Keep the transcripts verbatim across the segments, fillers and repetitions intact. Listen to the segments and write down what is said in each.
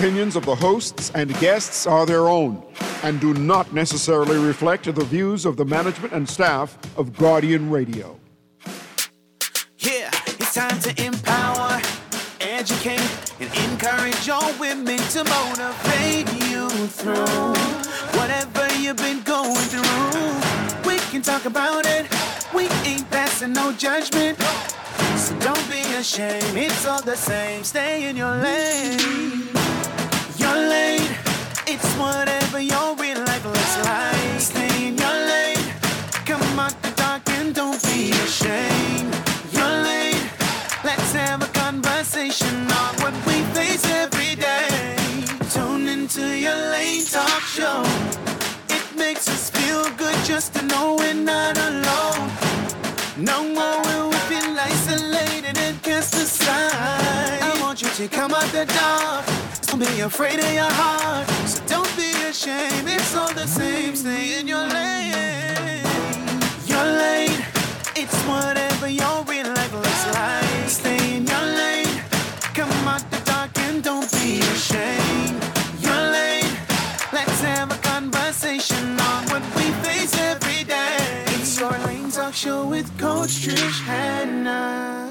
opinions of the hosts and guests are their own and do not necessarily reflect the views of the management and staff of Guardian Radio. Yeah, it's time to empower, educate, and encourage all women to motivate you through whatever you've been going through. We can talk about it. We ain't passing no judgment. So don't be ashamed. It's all the same. Stay in your lane. Your lane. It's whatever your real life looks like. Stay in your lane. Come out the dark and don't be ashamed. Your lane. Let's have a conversation on what we face every day. Tune into Your Lane Talk Show. It makes us feel good just to know we're not alone. No more will we feel isolated and cast aside. I want you to come out the dark. Don't be afraid of your heart. So don't be ashamed. It's all the same. Stay in your lane. Your lane. It's whatever your real life looks like. Stay in your lane. Come out the dark and don't be ashamed. Your lane. Let's have a conversation on what we face every day. It's Your Lane Talk Show with Coach Trish Hannah.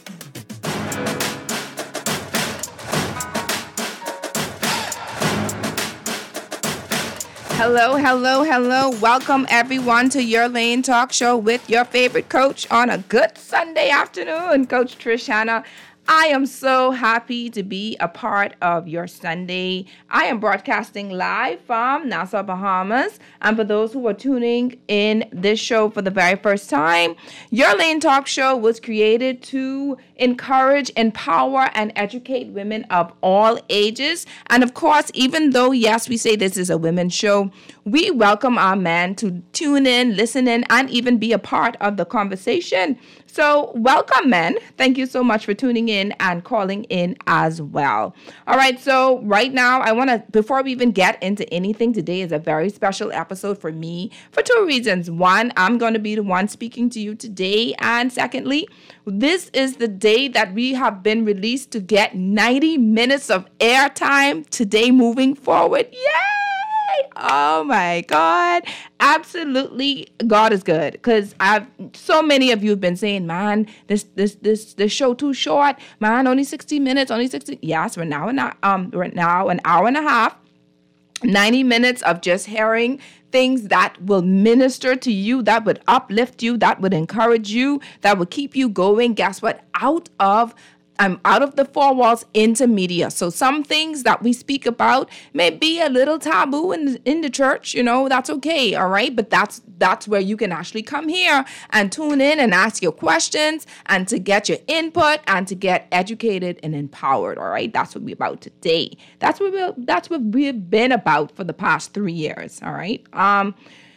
Hello, hello, hello. Welcome everyone to Your Lane Talk Show with your favorite coach on a good Sunday afternoon, Coach Trish Hannah. I am so happy to be a part of your Sunday. I am broadcasting live from Nassau, Bahamas. And for those who are tuning in this show for the very first time, Your Lane Talk Show was created to encourage, empower, and educate women of all ages. And of course, even though, yes, we say this is a women's show, we welcome our men to tune in, listen in, and even be a part of the conversation. So welcome, men. Thank you so much for tuning in and calling in as well. All right, so right now, I want to, before we even get into anything, today is a very special episode for me for two reasons. One, I'm going to be the one speaking to you today. And secondly, this is the day that we have been released to get ninety minutes of airtime today moving forward. Yay! Oh my God. Absolutely, God is good. Because I've so many of you have been saying, man, this this this this show too short. Man, only sixty minutes, only sixty. Yes, we're now an um we're now an hour and a half. ninety minutes of just hearing things that will minister to you, that would uplift you, that would encourage you, that would keep you going. Guess what? Out of I'm out of the four walls into media. So some things that we speak about may be a little taboo in, in the church, you know, that's okay, all right? But that's that's where you can actually come here and tune in and ask your questions and to get your input and to get educated and empowered, all right? That's what we're about today. That's what we that's what we've been about for the past three years, all right? Um,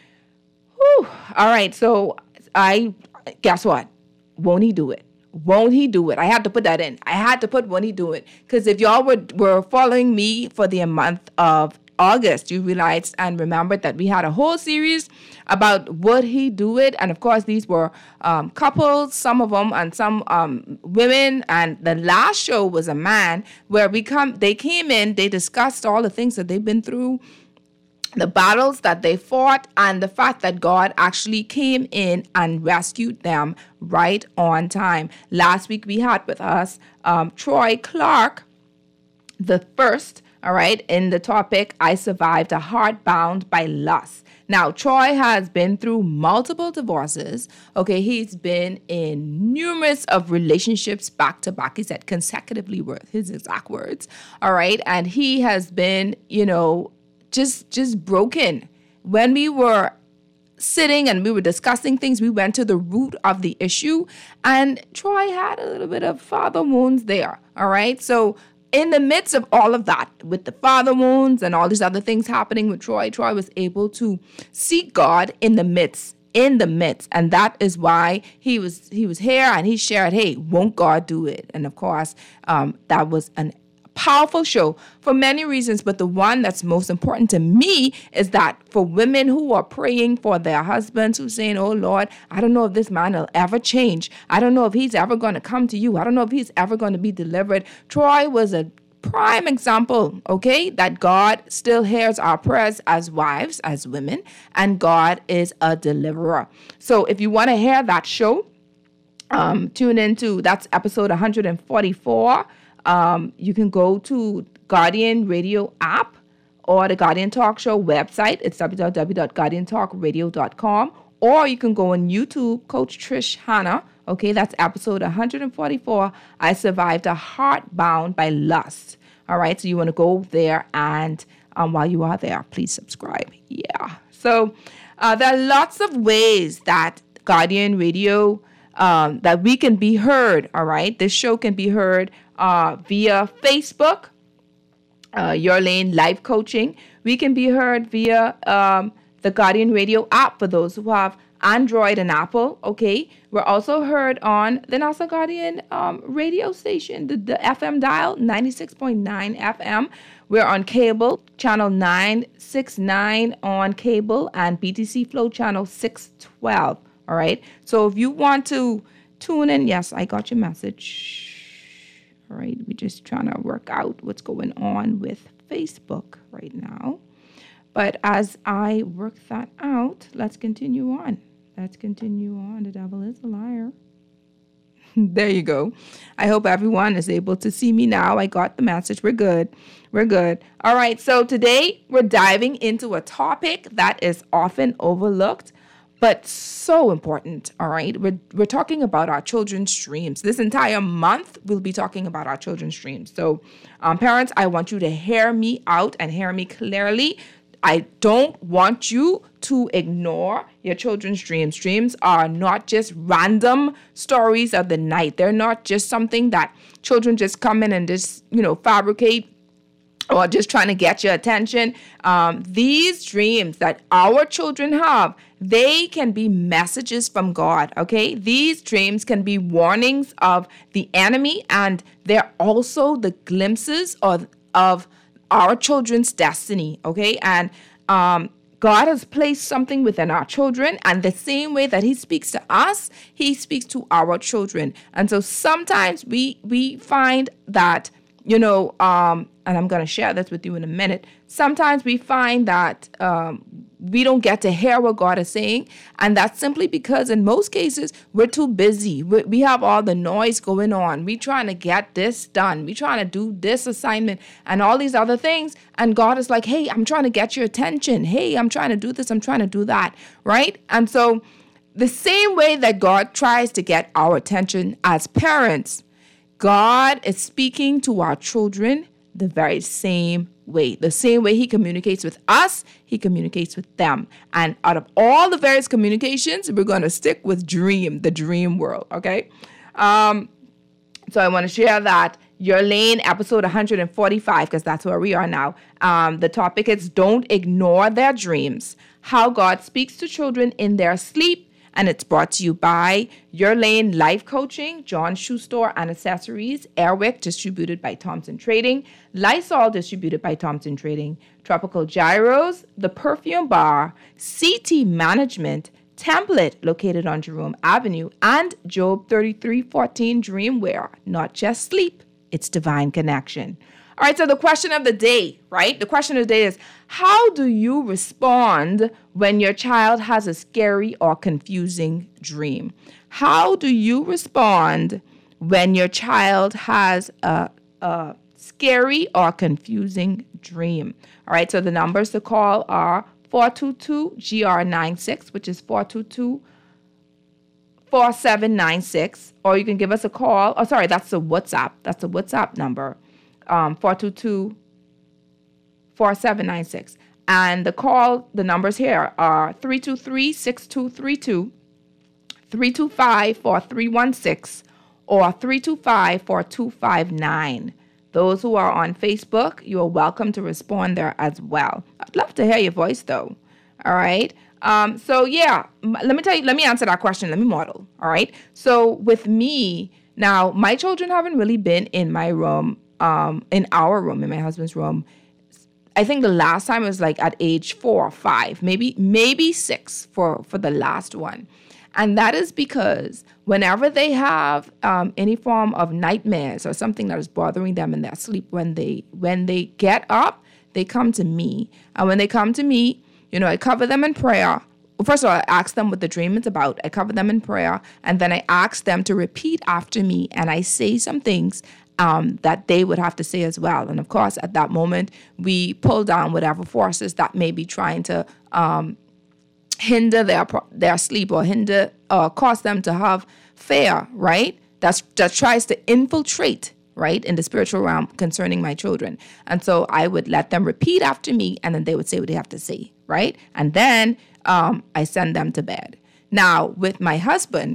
whew, all right, so I, guess what? Won't he do it? Won't he do it? I had to put that in. I had to put won't he do it? Because if y'all were, were following me for the month of August, you realized and remembered that we had a whole series about would he do it? And of course, these were um, couples, some of them, and some um, women. And the last show was a man where we come. They came in, they discussed all the things that they've been through, the battles that they fought, and the fact that God actually came in and rescued them right on time. Last week we had with us um, Troy Clark, the first, all right, in the topic, I survived a heart bound by lust. Now, Troy has been through multiple divorces. Okay, he's been in numerous of relationships back to back. He said consecutively, were his exact words. All right, and he has been, you know, just just broken. When we were sitting and we were discussing things, we went to the root of the issue, and Troy had a little bit of father wounds there, all right? So in the midst of all of that, with the father wounds and all these other things happening with Troy, Troy was able to seek God in the midst, in the midst. And that is why he was he was here and he shared, hey, won't God do it? And of course, um, that was an powerful show for many reasons, but the one that's most important to me is that for women who are praying for their husbands, who's saying, oh Lord, I don't know if this man will ever change. I don't know if he's ever going to come to you. I don't know if he's ever going to be delivered. Troy was a prime example, okay, that God still hears our prayers as wives, as women, and God is a deliverer. So if you want to hear that show, um, tune into, that's episode one forty-four. Um, you can go to Guardian Radio app or the Guardian Talk Show website. It's w w w dot guardian talk radio dot com. Or you can go on YouTube, Coach Trish Hannah. Okay, that's episode one forty-four. I survived a heart bound by lust. All right, so you want to go there, and um, while you are there, please subscribe. Yeah. So uh, there are lots of ways that Guardian Radio, um, that we can be heard. All right, this show can be heard uh, via Facebook, uh, Your Lane Life Coaching. We can be heard via um, the Guardian Radio app for those who have Android and Apple, okay? We're also heard on the Nassau Guardian um, radio station, the, the F M dial, ninety-six point nine F M. We're on cable, channel nine sixty-nine on cable, and B T C Flow channel six twelve, all right? So if you want to tune in, yes, I got your message. All right, we're just trying to work out what's going on with Facebook right now. But as I work that out, let's continue on. Let's continue on. The devil is a liar. There you go. I hope everyone is able to see me now. I got the message. We're good. We're good. All right. So today we're diving into a topic that is often overlooked, but so important. All right. We're, we're talking about our children's dreams. This entire month, we'll be talking about our children's dreams. So um, parents, I want you to hear me out and hear me clearly. I don't want you to ignore your children's dreams. Dreams are not just random stories of the night. They're not just something that children just come in and just, you know, fabricate or just trying to get your attention. Um, these dreams that our children have, they can be messages from God, okay? These dreams can be warnings of the enemy, and they're also the glimpses of, of our children's destiny, okay? And um, God has placed something within our children, and the same way that he speaks to us, he speaks to our children. And so sometimes we we find that, you know, um, and I'm going to share this with you in a minute. Sometimes we find that um, we don't get to hear what God is saying. And that's simply because in most cases, we're too busy. We, we have all the noise going on. We're trying to get this done. We're trying to do this assignment and all these other things. And God is like, hey, I'm trying to get your attention. Hey, I'm trying to do this. I'm trying to do that. Right? And so the same way that God tries to get our attention as parents, God is speaking to our children the very same way. The same way he communicates with us, he communicates with them. And out of all the various communications, we're going to stick with dream, the dream world, okay? Um, so I want to share that. Your Lane, episode one forty-five, because that's where we are now. Um, the topic is Don't Ignore Their Dreams, How God Speaks to Children in Their Sleep. And it's brought to you by Your Lane Life Coaching, John Shoe Store and Accessories, Airwick, distributed by Thompson Trading, Lysol, distributed by Thompson Trading, Tropical Gyros, The Perfume Bar, C T Management, Template, located on Jerome Avenue, and Job thirty-three fourteen Dreamwear. Not just sleep, it's divine connection. All right, so the question of the day, right? The question of the day is, how do you respond when your child has a scary or confusing dream? How do you respond when your child has a, a scary or confusing dream? All right, so the numbers to call are four two two G R ninety-six, which is four two two, four seven nine six, or you can give us a call. Oh, sorry, that's the WhatsApp. That's the WhatsApp number. Um, four two two, four seven nine six. And the call, the numbers here are three two three, six two three two, three two five, four three one six, or three two five, four two five nine. Those who are on Facebook, you are welcome to respond there as well. I'd love to hear your voice, though. All right. Um, so, yeah, let me tell you, let me answer that question. Let me model. All right. So with me, now, my children haven't really been in my room. Um, in our room, in my husband's room. I think the last time was like at age four or five, maybe maybe six for, for the last one. And that is because whenever they have um, any form of nightmares or something that is bothering them in their sleep, when they when they get up, they come to me. And when they come to me, you know, I cover them in prayer. Well, first of all, I ask them what the dream is about. I cover them in prayer. And then I ask them to repeat after me. And I say some things um, that they would have to say as well. And of course, at that moment, we pull down whatever forces that may be trying to um, hinder their their sleep or hinder or cause them to have fear, right? That's, that tries to infiltrate, right, in the spiritual realm concerning my children. And so I would let them repeat after me, and then they would say what they have to say, right? And then um, I send them to bed. Now, with my husband,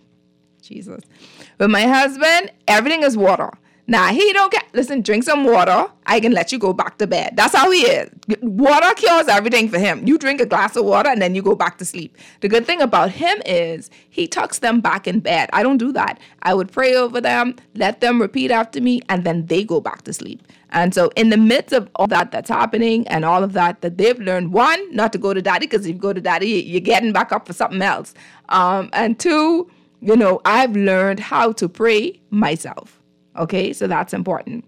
Jesus, with my husband, everything is water. Now, he don't get, listen, drink some water. I can let you go back to bed. That's how he is. Water cures everything for him. You drink a glass of water and then you go back to sleep. The good thing about him is he tucks them back in bed. I don't do that. I would pray over them, let them repeat after me, and then they go back to sleep. And so in the midst of all that that's happening and all of that, that they've learned, one, not to go to daddy, because if you go to daddy, you're getting back up for something else. Um, and two, you know, I've learned how to pray myself. Okay, so that's important.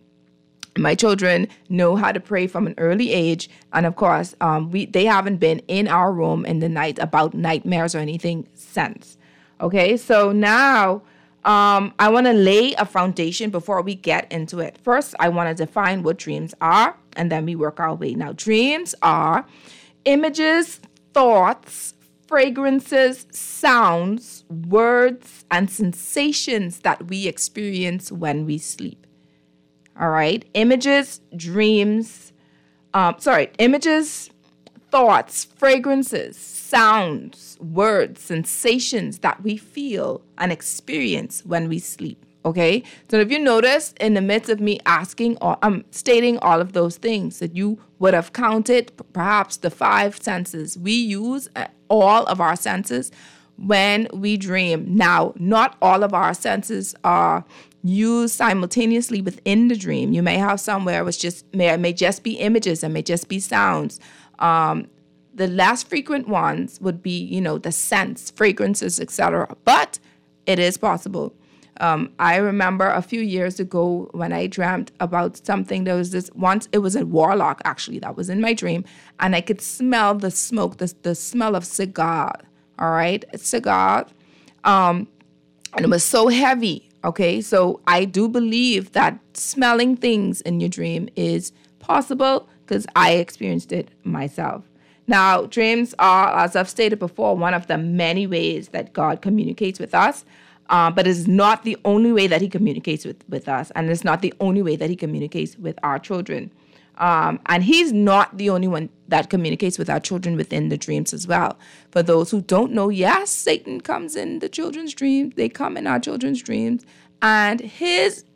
My children know how to pray from an early age. And of course, um, we they haven't been in our room in the night about nightmares or anything since. Okay, so now um, I want to lay a foundation before we get into it. First, I want to define what dreams are, and then we work our way. Now, dreams are images, thoughts, fragrances, sounds, words, and sensations that we experience when we sleep. All right? Images, dreams, um, sorry, images, thoughts, fragrances, sounds, words, sensations that we feel and experience when we sleep. Okay? So if you notice, in the midst of me asking or um, stating all of those things, that you would have counted perhaps the five senses. We use all of our senses when we dream. Now, not all of our senses are used simultaneously within the dream. You may have somewhere which just may, may just be images and may just be sounds. Um, the less frequent ones would be, you know, the scents, fragrances, et cetera. But it is possible. Um, I remember a few years ago when I dreamt about something. There was this once, it was a warlock actually that was in my dream, and I could smell the smoke, the, the smell of cigar, all right, cigar, um, and it was so heavy, okay? So I do believe that smelling things in your dream is possible because I experienced it myself. Now, dreams are, as I've stated before, one of the many ways that God communicates with us. Uh, but it's not the only way that he communicates with, with us. And it's not the only way that he communicates with our children. Um, and he's not the only one that communicates with our children within the dreams as well. For those who don't know, yes, Satan comes in the children's dreams. They come in our children's dreams. And his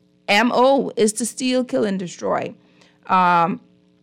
M O is to steal, kill, and destroy. Um,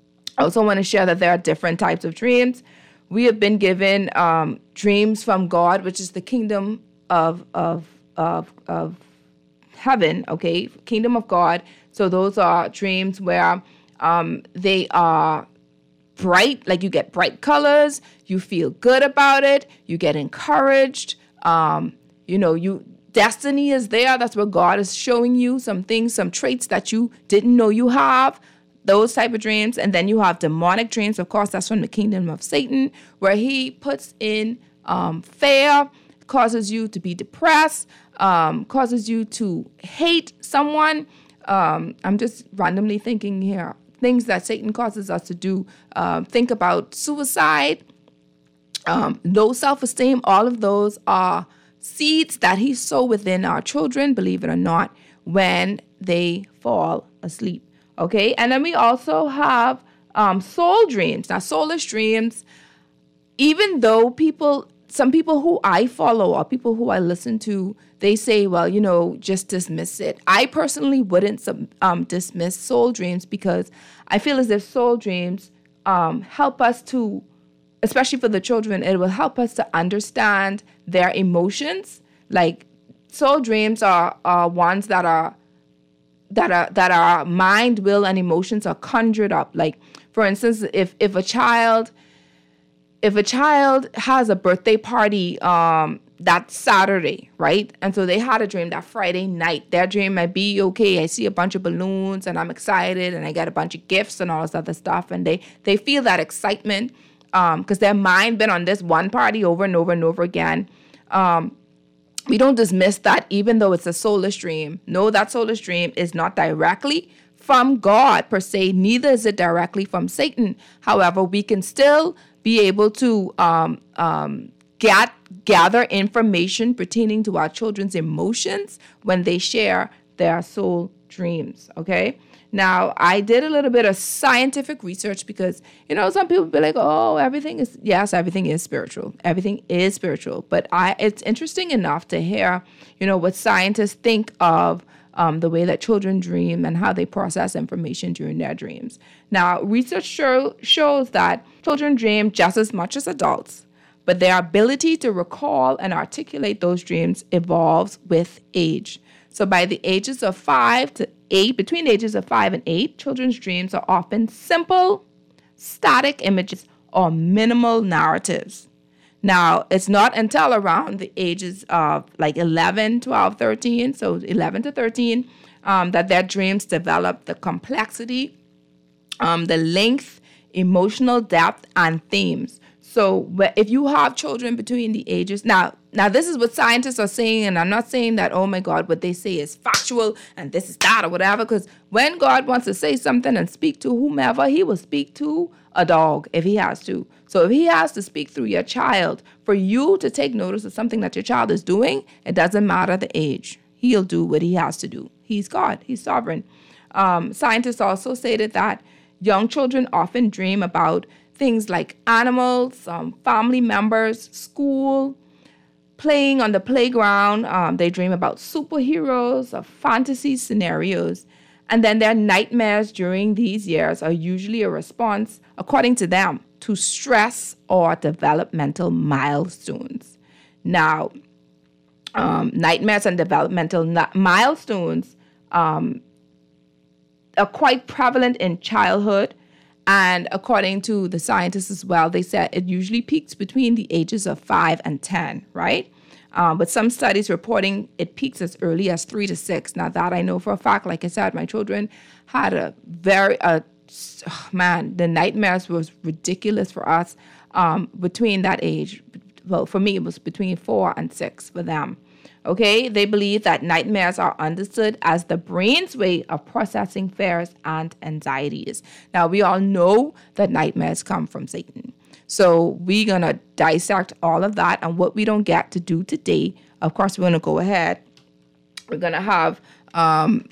I also want to share that there are different types of dreams. We have been given um, dreams from God, which is the kingdom of of of of heaven, okay, kingdom of God. So those are dreams where um, they are bright, like you get bright colors, you feel good about it, you get encouraged, um, you know, you destiny is there. That's where God is showing you some things, some traits that you didn't know you have. Those type of dreams. And then you have demonic dreams. Of course, that's from the kingdom of Satan, where he puts in um, fear, causes you to be depressed, um, causes you to hate someone. Um, I'm just randomly thinking here. Things that Satan causes us to do. Uh, think about suicide, um, low self-esteem. All of those are seeds that he sows within our children, believe it or not, when they fall asleep. Okay? And then we also have um, soul dreams. Now, soulless dreams, even though people... Some people who I follow or people who I listen to, they say, well, you know, just dismiss it. I personally wouldn't um, dismiss soul dreams because I feel as if soul dreams um, help us to, especially for the children, it will help us to understand their emotions. Like soul dreams are, are ones that are that are that our mind, will, and emotions are conjured up. Like, for instance, if if a child If a child has a birthday party um, that Saturday, right? And so they had a dream that Friday night. Their dream might be, okay, I see a bunch of balloons and I'm excited and I get a bunch of gifts and all this other stuff. And they, they feel that excitement um, because their mind been on this one party over and over and over again. Um, we don't dismiss that even though it's a soulless dream. No, that soulless dream is not directly from God per se, neither is it directly from Satan. However, we can still be able to um, um, get, gather information pertaining to our children's emotions when they share their soul dreams, okay? Now, I did a little bit of scientific research because, you know, some people be like, oh, everything is, yes, everything is spiritual. Everything is spiritual. But I, it's interesting enough to hear, you know, what scientists think of Um, the way that children dream and how they process information during their dreams. Now, research show, shows that children dream just as much as adults, but their ability to recall and articulate those dreams evolves with age. So by the ages of five to eight, between the ages of five and eight, children's dreams are often simple, static images or minimal narratives. Now, it's not until around the ages of like eleven, twelve, thirteen, so eleven to thirteen, um, that their dreams develop the complexity, um, the length, emotional depth, and themes. So if you have children between the ages, now, now this is what scientists are saying, and I'm not saying that, oh my God, what they say is factual and this is that or whatever, because when God wants to say something and speak to whomever, he will speak to a dog if he has to. So if he has to speak through your child, for you to take notice of something that your child is doing, it doesn't matter the age. He'll do what he has to do. He's God. He's sovereign. Um, scientists also stated that young children often dream about things like animals, um, family members, school, playing on the playground. Um, they dream about superheroes or fantasy scenarios. And then their nightmares during these years are usually a response, according to them, to stress or developmental milestones. Now, um, nightmares and developmental na- milestones um, are quite prevalent in childhood. And according to the scientists as well, they said it usually peaks between the ages of five and ten, right? Um, but some studies reporting it peaks as early as three to six. Now that I know for a fact, like I said, my children had a very, uh, oh man, the nightmares was ridiculous for us um, between that age. Well, for me, it was between four and six for them. Okay, they believe that nightmares are understood as the brain's way of processing fears and anxieties. Now, we all know that nightmares come from Satan. So we're going to dissect all of that. And what we don't get to do today, of course, we're going to go ahead. We're going to have um,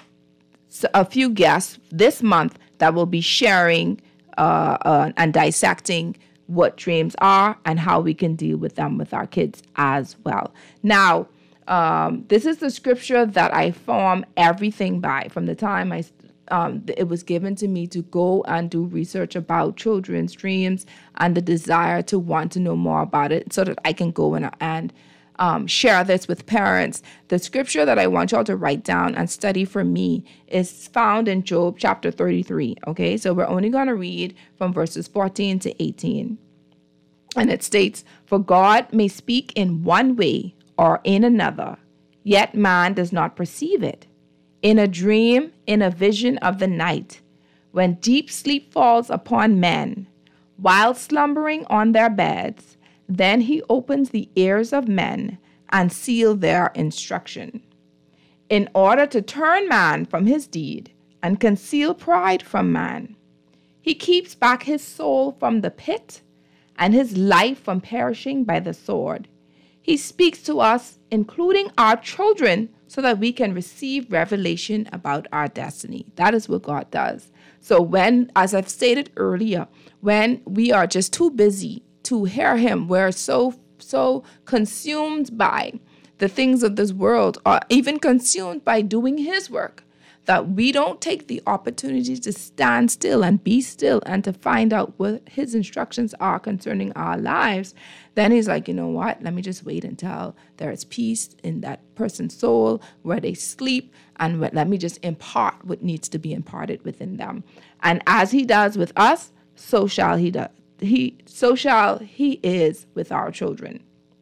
a few guests this month that will be sharing uh, uh, and dissecting what dreams are and how we can deal with them with our kids as well. Now, Um, this is the scripture that I form everything by from the time I um, it was given to me to go and do research about children's dreams and the desire to want to know more about it so that I can go and, and um, share this with parents. The scripture that I want y'all to write down and study for me is found in Job chapter thirty-three. Okay, so we're only going to read from verses fourteen to eighteen. And it states, "For God may speak in one way or in another, yet man does not perceive it. In a dream, in a vision of the night, when deep sleep falls upon men, while slumbering on their beds, then he opens the ears of men and seals their instruction, in order to turn man from his deed and conceal pride from man. He keeps back his soul from the pit and his life from perishing by the sword. He speaks to us, including our children, so that we can receive revelation about our destiny." That is what God does. So when, as I've stated earlier, when we are just too busy to hear him, we're so, so consumed by the things of this world, or even consumed by doing his work, that we don't take the opportunity to stand still and be still and to find out what his instructions are concerning our lives, then he's like, you know what? Let me just wait until there is peace in that person's soul where they sleep, and let me just impart what needs to be imparted within them. And as he does with us, so shall he do. He so shall he is with our children.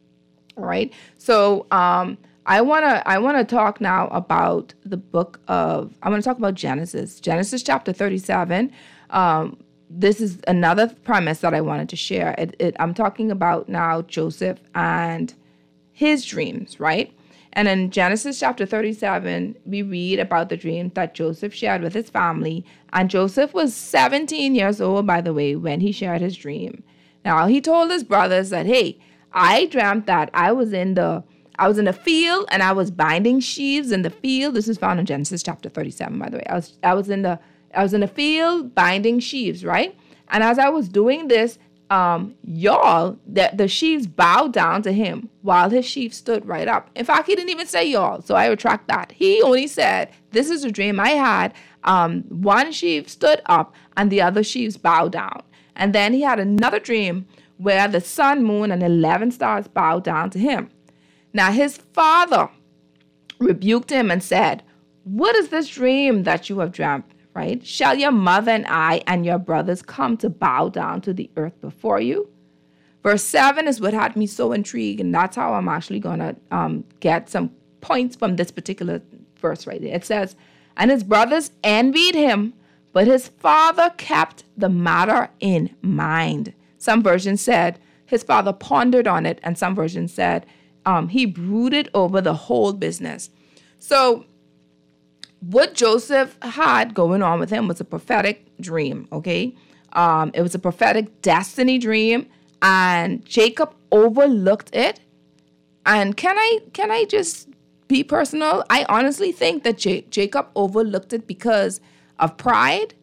All right. So um, I wanna I wanna talk now about the book of I want to talk about Genesis. Genesis chapter thirty-seven. Um, this is another premise that I wanted to share. It, it, I'm talking about now Joseph and his dreams, right? And in Genesis chapter thirty-seven, we read about the dream that Joseph shared with his family. And Joseph was seventeen years old, by the way, when he shared his dream. Now, he told his brothers that, hey, I dreamt that I was in the I was in the field and I was binding sheaves in the field. This is found in Genesis chapter thirty-seven, by the way. I was I was in the I was in the field binding sheaves, right? And as I was doing this, Um, y'all, that the sheaves bowed down to him while his sheaves stood right up. In fact, he didn't even say y'all, so I retract that. He only said, this is a dream I had. Um, one sheaf stood up and the other sheaves bowed down. And then he had another dream where the sun, moon, and eleven stars bowed down to him. Now his father rebuked him and said, what is this dream that you have dreamt? Right? Shall your mother and I and your brothers come to bow down to the earth before you? Verse seven is what had me so intrigued, and that's how I'm actually going to um, get some points from this particular verse right there. It says, and his brothers envied him, but his father kept the matter in mind. Some versions said his father pondered on it, and some versions said um, he brooded over the whole business. So what Joseph had going on with him was a prophetic dream, okay? Um, it was a prophetic destiny dream, and Jacob overlooked it. And can I can I just be personal? I honestly think that J- Jacob overlooked it because of pride.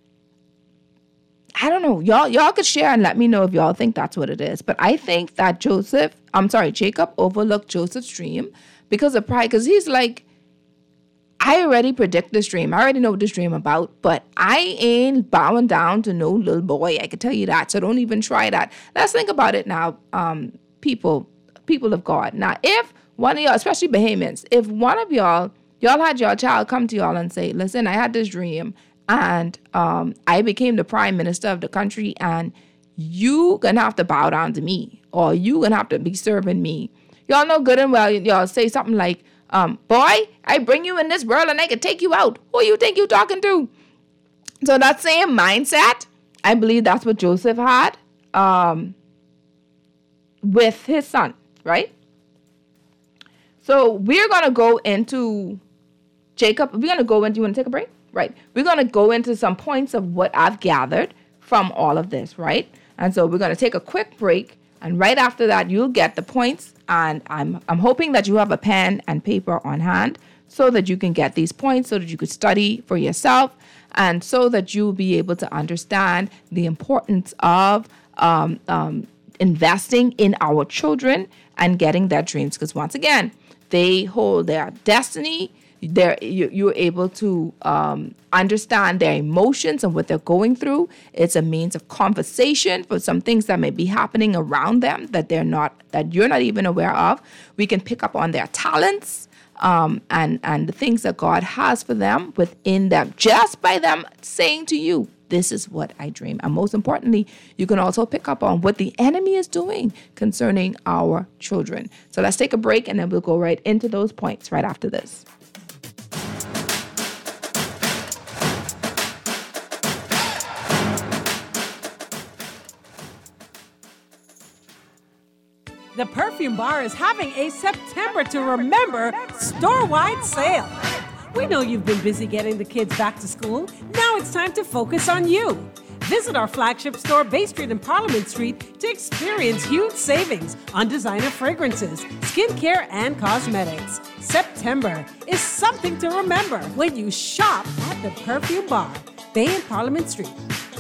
I don't know. Y'all, y'all could share and let me know if y'all think that's what it is. But I think that Joseph, I'm sorry, Jacob overlooked Joseph's dream because of pride, because he's like, I already predict this dream. I already know what this dream about, but I ain't bowing down to no little boy. I can tell you that. So don't even try that. Let's think about it now, um, people, people of God. Now, if one of y'all, especially Bahamians, if one of y'all, y'all had your child come to y'all and say, listen, I had this dream and um, I became the prime minister of the country and you gonna have to bow down to me or you gonna have to be serving me. Y'all know good and well, y'all say something like, Um, boy, I bring you in this world and I can take you out. Who you think you talking to? So that same mindset, I believe that's what Joseph had um, with his son, right? So we're going to go into Jacob. We're going to go into, you want to take a break? Right. We're going to go into some points of what I've gathered from all of this, right? And so we're going to take a quick break. And right after that, you'll get the points. And I'm I'm hoping that you have a pen and paper on hand so that you can get these points, so that you could study for yourself, and so that you'll be able to understand the importance of um, um, investing in our children and getting their dreams. Because once again, they hold their destiny. They're, you, you're able to um, understand their emotions and what they're going through. It's a means of conversation for some things that may be happening around them that they're not, that you're not even aware of. We can pick up on their talents um, and and the things that God has for them within them, just by them saying to you, "This is what I dream." And most importantly, you can also pick up on what the enemy is doing concerning our children. So let's take a break, and then we'll go right into those points right after this. The Perfume Bar is having a September to Remember store-wide sale. We know you've been busy getting the kids back to school. Now it's time to focus on you. Visit our flagship store, Bay Street and Parliament Street, to experience huge savings on designer fragrances, skincare, and cosmetics. September is something to remember when you shop at the Perfume Bar, Bay and Parliament Street.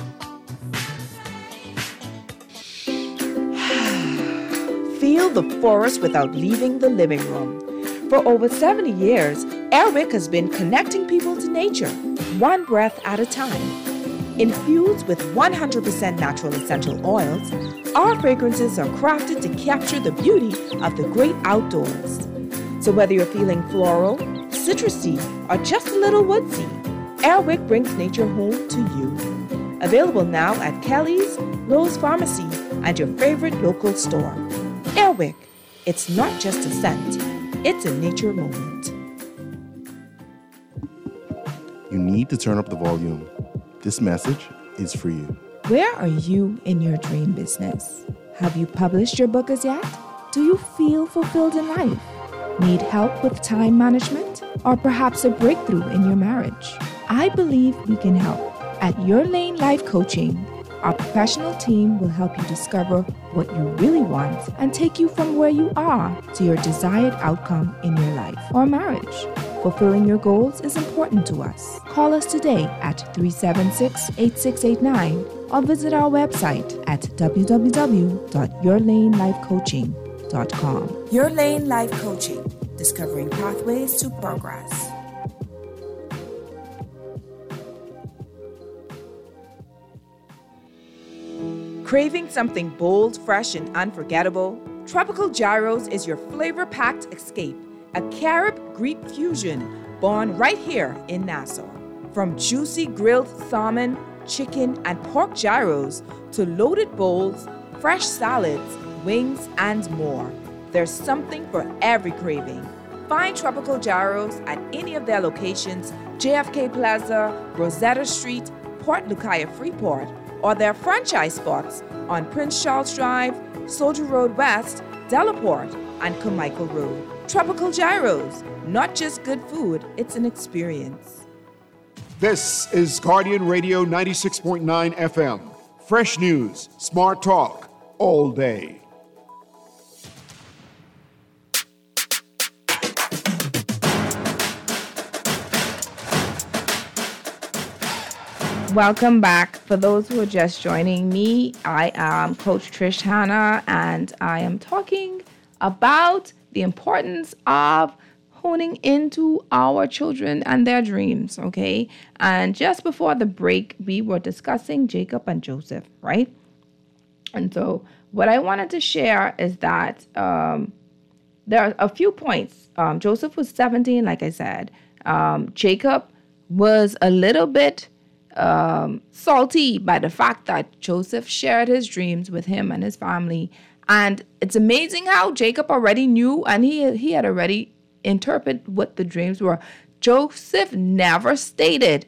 Feel the forest without leaving the living room. For over seventy years, Airwick has been connecting people to nature, one breath at a time. Infused with one hundred percent natural essential oils, our fragrances are crafted to capture the beauty of the great outdoors. So whether you're feeling floral, citrusy, or just a little woodsy, Airwick brings nature home to you. Available now at Kelly's, Lowe's Pharmacy, and your favorite local store. Airwick, It's not just a scent, it's a nature moment. You need to turn up the volume. This message is for you. Where are you in your dream business? Have you published your book as yet? Do you feel fulfilled in life? Need help with time management? Or perhaps a breakthrough in your marriage? I believe we can help. At Your Lane Life Coaching, our professional team will help you discover what you really want and take you from where you are to your desired outcome in your life or marriage. Fulfilling your goals is important to us. Call us today at three seven six, eight six eight nine or visit our website at w w w dot your lane life coaching dot com. Your Lane Life Coaching, discovering pathways to progress. Craving something bold, fresh, and unforgettable? Tropical Gyros is your flavor-packed escape, a Carib-Greek fusion born right here in Nassau. From juicy grilled salmon, chicken, and pork gyros to loaded bowls, fresh salads, wings, and more, there's something for every craving. Find Tropical Gyros at any of their locations, J F K Plaza, Rosetta Street, Port Lucaya Freeport, or their franchise spots on Prince Charles Drive, Soldier Road West, Delaport, and Carmichael Road. Tropical Gyros, not just good food, it's an experience. This is Guardian Radio ninety-six point nine F M. Fresh news, smart talk, all day. Welcome back. For those who are just joining me, I am Coach Trish Hanna, and I am talking about the importance of honing into our children and their dreams, okay? And just before the break, we were discussing Jacob and Joseph, right? And so what I wanted to share is that um, there are a few points. Um, Joseph was seventeen, like I said. Um, Jacob was a little bit Um, salty by the fact that Joseph shared his dreams with him and his family. And it's amazing how Jacob already knew and he he had already interpreted what the dreams were. Joseph never stated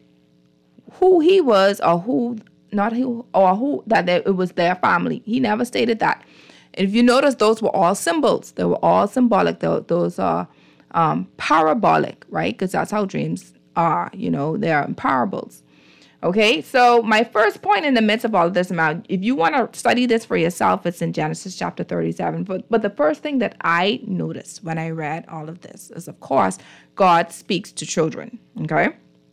who he was or who, not who, or who, that they, it was their family. He never stated that. If you notice, those were all symbols. They were all symbolic. They, those are um, parabolic, right? Because that's how dreams are, you know, they're in parables. Okay, so my first point in the midst of all of this, amount, if you want to study this for yourself, it's in Genesis chapter thirty-seven. But, but the first thing that I noticed when I read all of this is, of course, God speaks to children, okay?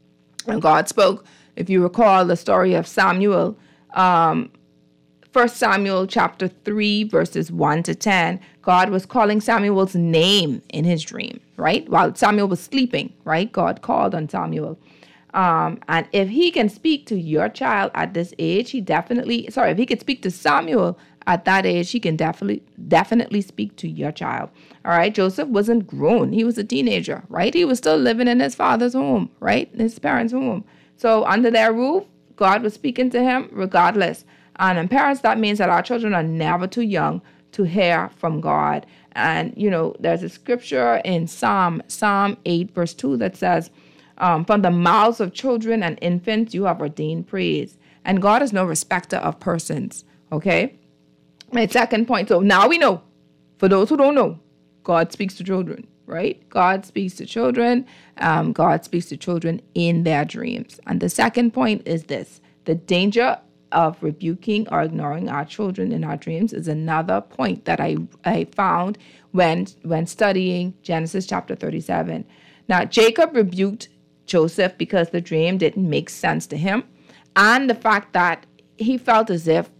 And God spoke, if you recall the story of Samuel, um, First Samuel chapter three, verses one to ten, God was calling Samuel's name in his dream, right? While Samuel was sleeping, right? God called on Samuel. Um, and if he can speak to your child at this age, he definitely, sorry, if he could speak to Samuel at that age, he can definitely, definitely speak to your child. All right. Joseph wasn't grown. He was a teenager, right? He was still living in his father's home, right? His parents' home. So under their roof, God was speaking to him regardless. And in parents, that means that our children are never too young to hear from God. And, you know, there's a scripture in Psalm, Psalm eight, verse two that says, Um, from the mouths of children and infants, you have ordained praise. And God is no respecter of persons, okay? My second point, so now we know, for those who don't know, God speaks to children, right? God speaks to children. Um, God speaks to children in their dreams. And the second point is this: the danger of rebuking or ignoring our children in our dreams is another point that I, I found when, when studying Genesis chapter thirty-seven. Now, Jacob rebuked Joseph because the dream didn't make sense to him, and the fact that he felt as if,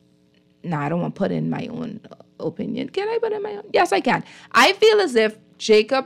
no, nah, I don't want to put in my own opinion. Can I put in my own? Yes, I can. I feel as if Jacob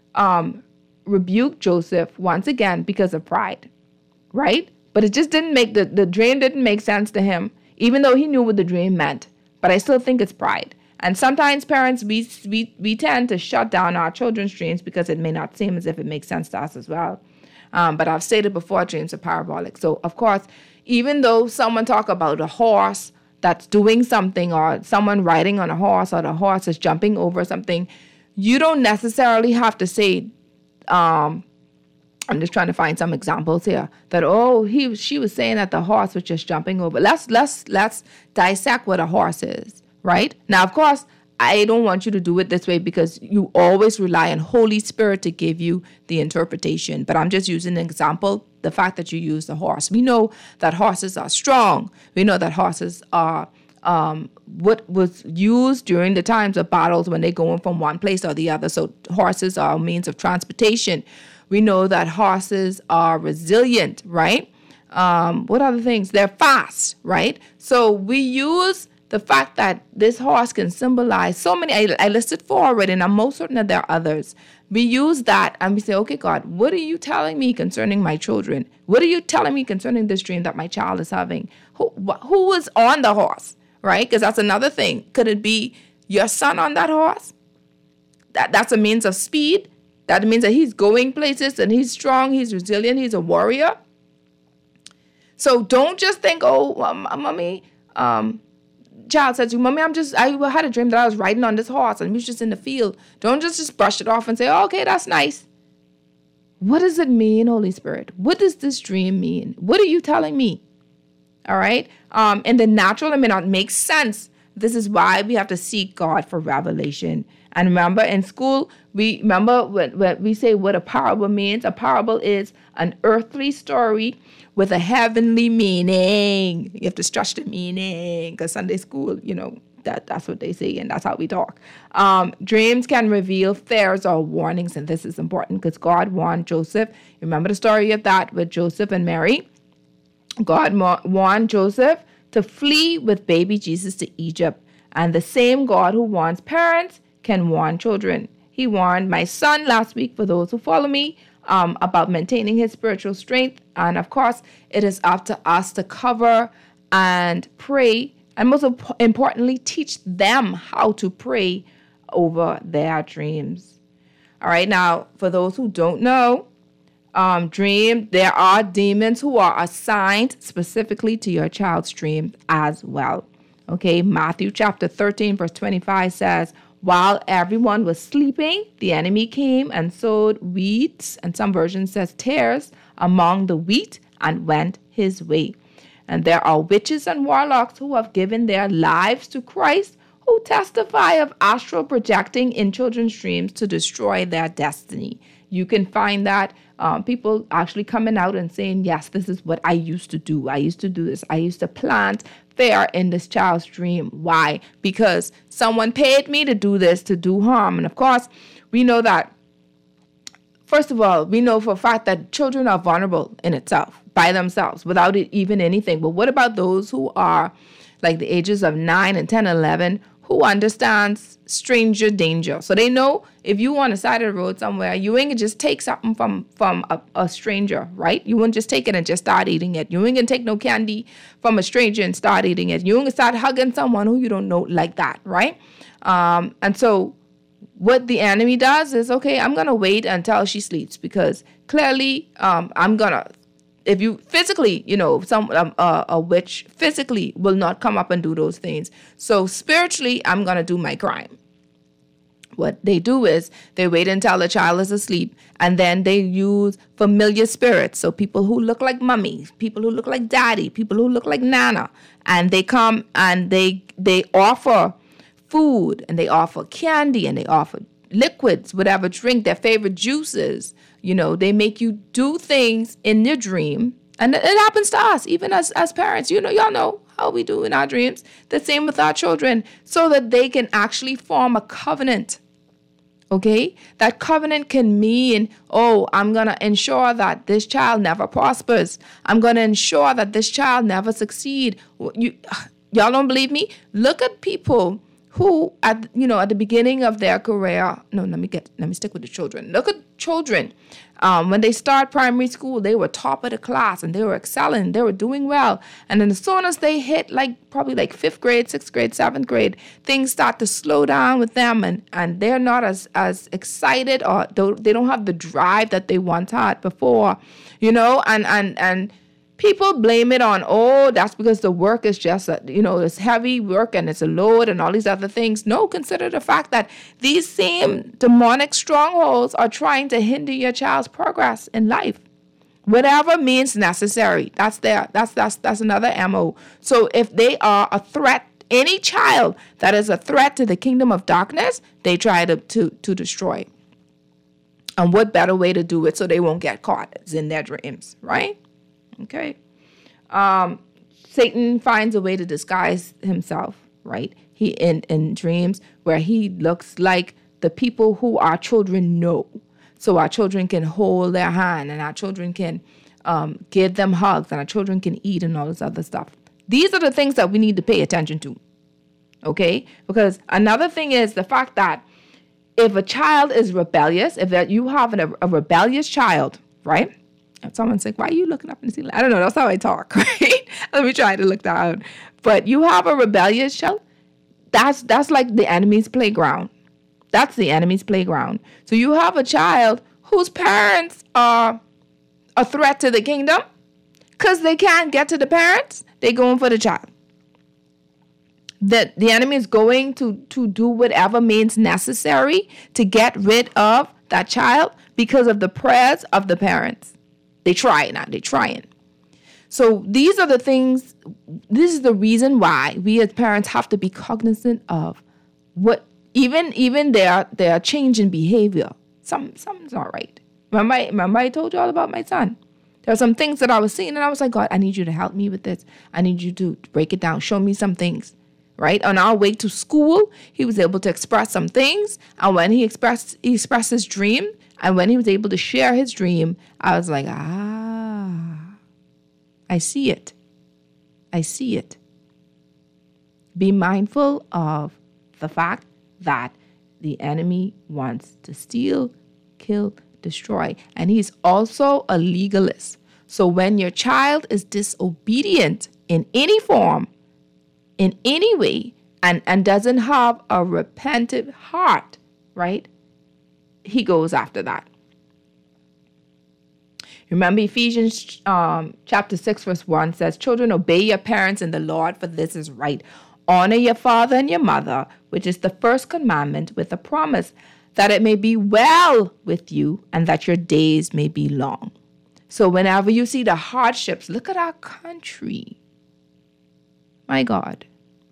um, rebuked Joseph once again because of pride, right? But it just didn't make, the, the dream didn't make sense to him, even though he knew what the dream meant. But I still think it's pride. And sometimes parents, we, we, we tend to shut down our children's dreams because it may not seem as if it makes sense to us as well. Um, but I've stated before, dreams are parabolic. So, of course, even though someone talk about a horse that's doing something, or someone riding on a horse, or the horse is jumping over something, you don't necessarily have to say, um, I'm just trying to find some examples here, that, oh, he she was saying that the horse was just jumping over. Let's let's let's dissect what a horse is, right? Now, of course, I don't want you to do it this way, because you always rely on Holy Spirit to give you the interpretation. But I'm just using an example, the fact that you use the horse. We know that horses are strong. We know that horses are um, what was used during the times of battles when they're going from one place or the other. So horses are a means of transportation. We know that horses are resilient, right? Um, what other things? They're fast, right? So we use the fact that this horse can symbolize so many. I, I listed four already, and I'm most certain that there are others. We use that and we say, okay, God, what are you telling me concerning my children? What are you telling me concerning this dream that my child is having? Who, wh- who was on the horse, right? Because that's another thing. Could it be your son on that horse? That That's a means of speed. That means that he's going places and he's strong, he's resilient, he's a warrior. So don't just think, oh, um, mommy, um, child said to you, mommy, I'm just, I had a dream that I was riding on this horse and he was just in the field. Don't just, just brush it off and say, oh, okay, that's nice. What does it mean, Holy Spirit? What does this dream mean? What are you telling me? All right. Um, in the natural, it may not make sense. This is why we have to seek God for revelation. And remember, in school, we remember when, when we say what a parable means. A parable is an earthly story with a heavenly meaning. You have to stretch the meaning, because Sunday school, you know, that, that's what they say, and that's how we talk. Um, dreams can reveal fears or warnings, and this is important because God warned Joseph. Remember the story of that with Joseph and Mary? God mo- warned Joseph to flee with baby Jesus to Egypt. And the same God who warns parents can warn children. He warned my son last week, for those who follow me, um, about maintaining his spiritual strength. And of course, it is up to us to cover and pray, and most importantly, teach them how to pray over their dreams. All right, now, for those who don't know, um, dream, there are demons who are assigned specifically to your child's dream as well. Okay, Matthew chapter thirteen, verse twenty-five says, while everyone was sleeping, the enemy came and sowed weeds, and some versions says tares, among the wheat, and went his way. And there are witches and warlocks who have given their lives to Christ, who testify of astral projecting in children's dreams to destroy their destiny. You can find that um, people actually coming out and saying, yes, this is what I used to do. I used to do this. I used to plant fear in this child's dream. Why? Because someone paid me to do this, to do harm. And of course, we know that, first of all, we know for a fact that children are vulnerable in itself, by themselves, without it even anything. But what about those who are like the ages of nine and ten, eleven, who understands stranger danger? So they know if you on the side of the road somewhere, you ain't gonna just take something from, from a, a stranger, right? You wouldn't just take it and just start eating it. You ain't gonna take no candy from a stranger and start eating it. You ain't gonna start hugging someone who you don't know like that, right? Um, and so what the enemy does is, okay, I'm gonna wait until she sleeps, because clearly um, I'm gonna, if you physically, you know, some um, uh, a witch physically will not come up and do those things. So spiritually, I'm going to do my crime. What they do is they wait until the child is asleep, and then they use familiar spirits. So people who look like mommy, people who look like daddy, people who look like nana, and they come and they they offer food, and they offer candy, and they offer liquids, whatever drink, their favorite juices. You know, they make you do things in your dream. And it happens to us, even as, as parents. You know, y'all know how we do in our dreams. The same with our children, so that they can actually form a covenant. Okay? That covenant can mean, oh, I'm going to ensure that this child never prospers. I'm going to ensure that this child never succeed. You, y'all don't believe me? Look at people who, at you know, at the beginning of their career, no, let me get, let me stick with the children. Look at children. Um, when they start primary school, they were top of the class and they were excelling, they were doing well. And then as soon as they hit like probably like fifth grade, sixth grade, seventh grade, things start to slow down with them, and, and they're not as, as excited, or they don't have the drive that they once had before, you know, and, and, and People blame it on, oh, that's because the work is just, a, you know, it's heavy work and it's a load and all these other things. No, consider the fact that these same demonic strongholds are trying to hinder your child's progress in life. Whatever means necessary. That's their, that's, that's, that's another M O. So if they are a threat, any child that is a threat to the kingdom of darkness, they try to, to, to destroy. And what better way to do it so they won't get caught is in their dreams, right? Okay. Um, Satan finds a way to disguise himself, right? He in, in dreams where he looks like the people who our children know. So our children can hold their hand and our children can um, give them hugs and our children can eat and all this other stuff. These are the things that we need to pay attention to. Okay? Because another thing is the fact that if a child is rebellious, if that you have a, a rebellious child, right? And someone's like, why are you looking up in the ceiling? I don't know. That's how I talk, right? Let me try to look that out. But you have a rebellious child. That's that's like the enemy's playground. That's the enemy's playground. So you have a child whose parents are a threat to the kingdom because they can't get to the parents. They're going for the child. That the enemy is going to, to do whatever means necessary to get rid of that child because of the prayers of the parents. They try now. They're trying. So these are the things, this is the reason why we as parents have to be cognizant of what, even even their their change in behavior. Some something's not right. Remember, I, remember I told you all about my son. There are some things that I was seeing and I was like, God, I need you to help me with this. I need you to break it down. Show me some things. Right? On our way to school, he was able to express some things. And when he expressed, he expressed his dream, and when he was able to share his dream, I was like, ah, I see it. I see it. Be mindful of the fact that the enemy wants to steal, kill, destroy. And he's also a legalist. So when your child is disobedient in any form, in any way, and, and doesn't have a repentant heart, right? He goes after that. Remember Ephesians um, chapter six, verse one says, children, obey your parents in the Lord, for this is right. Honor your father and your mother, which is the first commandment with a promise, that it may be well with you and that your days may be long. So whenever you see the hardships, look at our country. My God.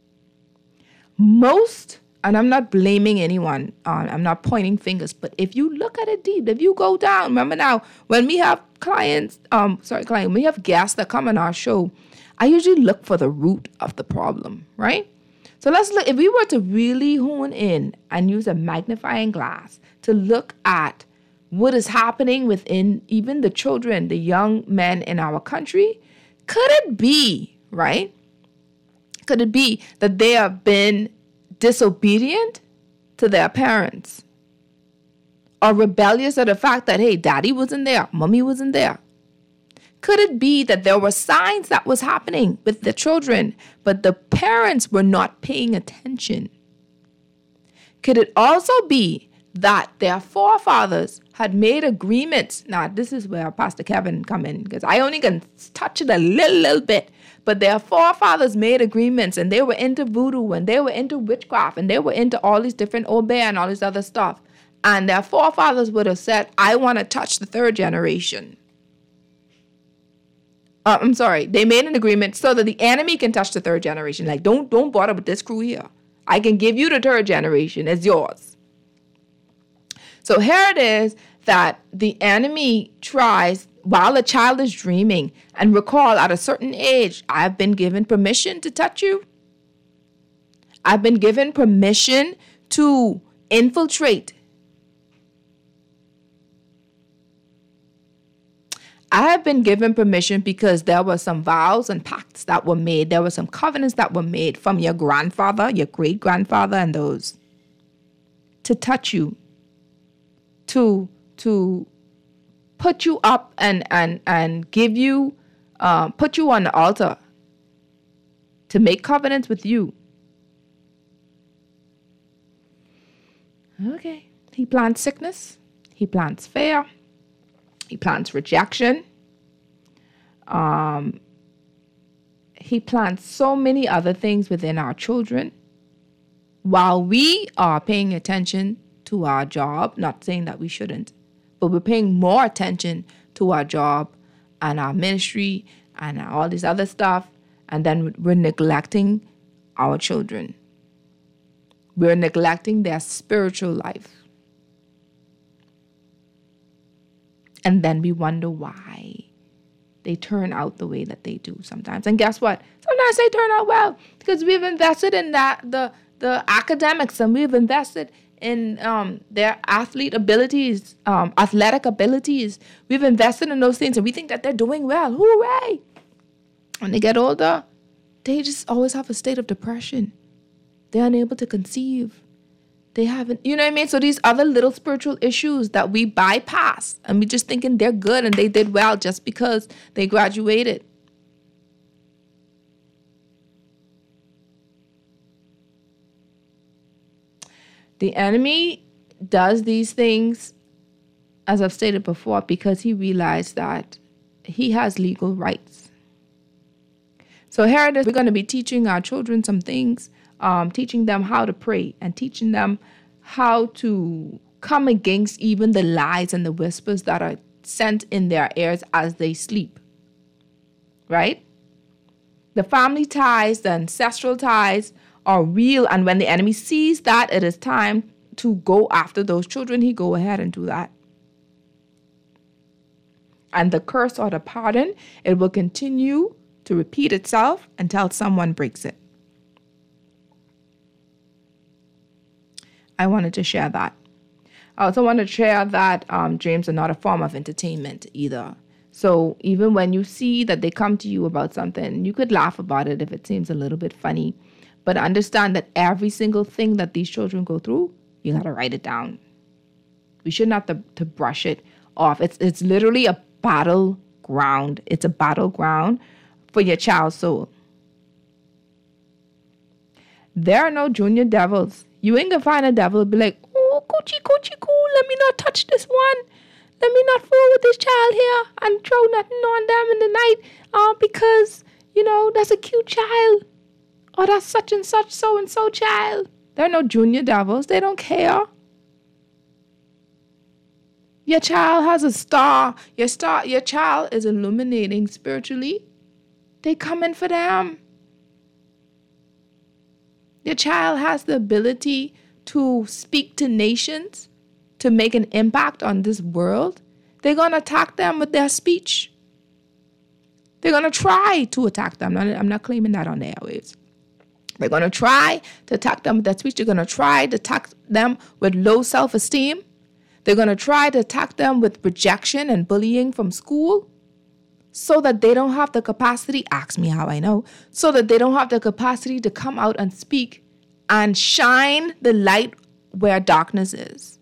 Most, and I'm not blaming anyone, uh, I'm not pointing fingers, but if you look at it deep, if you go down, remember now, when we have clients, um, sorry, client, we have guests that come on our show, I usually look for the root of the problem, right? So let's look, if we were to really hone in and use a magnifying glass to look at what is happening within even the children, the young men in our country, could it be, right? Could it be that they have been disobedient to their parents or rebellious at the fact that, hey, daddy wasn't there, mommy wasn't there? Could it be that there were signs that was happening with the children, but the parents were not paying attention? Could it also be that their forefathers had made agreements? Now, this is where Pastor Kevin come in, because I only can touch it a little, little bit. But their forefathers made agreements, and they were into voodoo, and they were into witchcraft, and they were into all these different old bear and all this other stuff. And their forefathers would have said, I want to touch the third generation. Uh, I'm sorry. They made an agreement so that the enemy can touch the third generation. Like, don't, don't bother with this crew here. I can give you the third generation. It's yours. So here it is that the enemy tries, while a child is dreaming, and recall at a certain age, I've been given permission to touch you. I've been given permission to infiltrate. I have been given permission because there were some vows and pacts that were made. There were some covenants that were made from your grandfather, your great-grandfather, and those to touch you, to to put you up and and and give you, uh, put you on the altar, to make covenants with you. Okay, he plants sickness, he plants fear, he plants rejection. Um, he plants so many other things within our children while we are paying attention to our job, not saying that we shouldn't, but we're paying more attention to our job and our ministry and all this other stuff, and then we're neglecting our children. We're neglecting their spiritual life. And then we wonder why they turn out the way that they do sometimes. And guess what? Sometimes they turn out well because we've invested in that the the academics, and we've invested in um, their athlete abilities, um, athletic abilities. We've invested in those things, and we think that they're doing well. Hooray! When they get older, they just always have a state of depression. They're unable to conceive. They haven't, you know what I mean? So these other little spiritual issues that we bypass, and we just thinking they're good and they did well just because they graduated. The enemy does these things, as I've stated before, because he realized that he has legal rights. So here it is. We're going to be teaching our children some things, um, teaching them how to pray and teaching them how to come against even the lies and the whispers that are sent in their ears as they sleep. Right? The family ties, the ancestral ties are real, and when the enemy sees that it is time to go after those children, he go ahead and do that. And the curse or the pardon, it will continue to repeat itself until someone breaks it. I wanted to share that. I also want to share that um, dreams are not a form of entertainment either. So even when you see that they come to you about something, you could laugh about it if it seems a little bit funny. But understand that every single thing that these children go through, you got to write it down. We shouldn't have to, to brush it off. It's it's literally a battleground. It's a battleground for your child's soul. There are no junior devils. You ain't going to find a devil be like, oh, coochie, coochie, cool. Let me not touch this one. Let me not fool with this child here and throw nothing on them in the night uh, because, you know, that's a cute child. Oh, that's such and such so-and-so child. There are no junior devils. They don't care. Your child has a star. Your star, your child is illuminating spiritually. They come in for them. Your child has the ability to speak to nations, to make an impact on this world. They're going to attack them with their speech. They're going to try to attack them. I'm not claiming that on the airwaves. They're going to try to attack them with that speech. They're going to try to attack them with low self-esteem. They're going to try to attack them with rejection and bullying from school so that they don't have the capacity, ask me how I know, so that they don't have the capacity to come out and speak and shine the light where darkness is.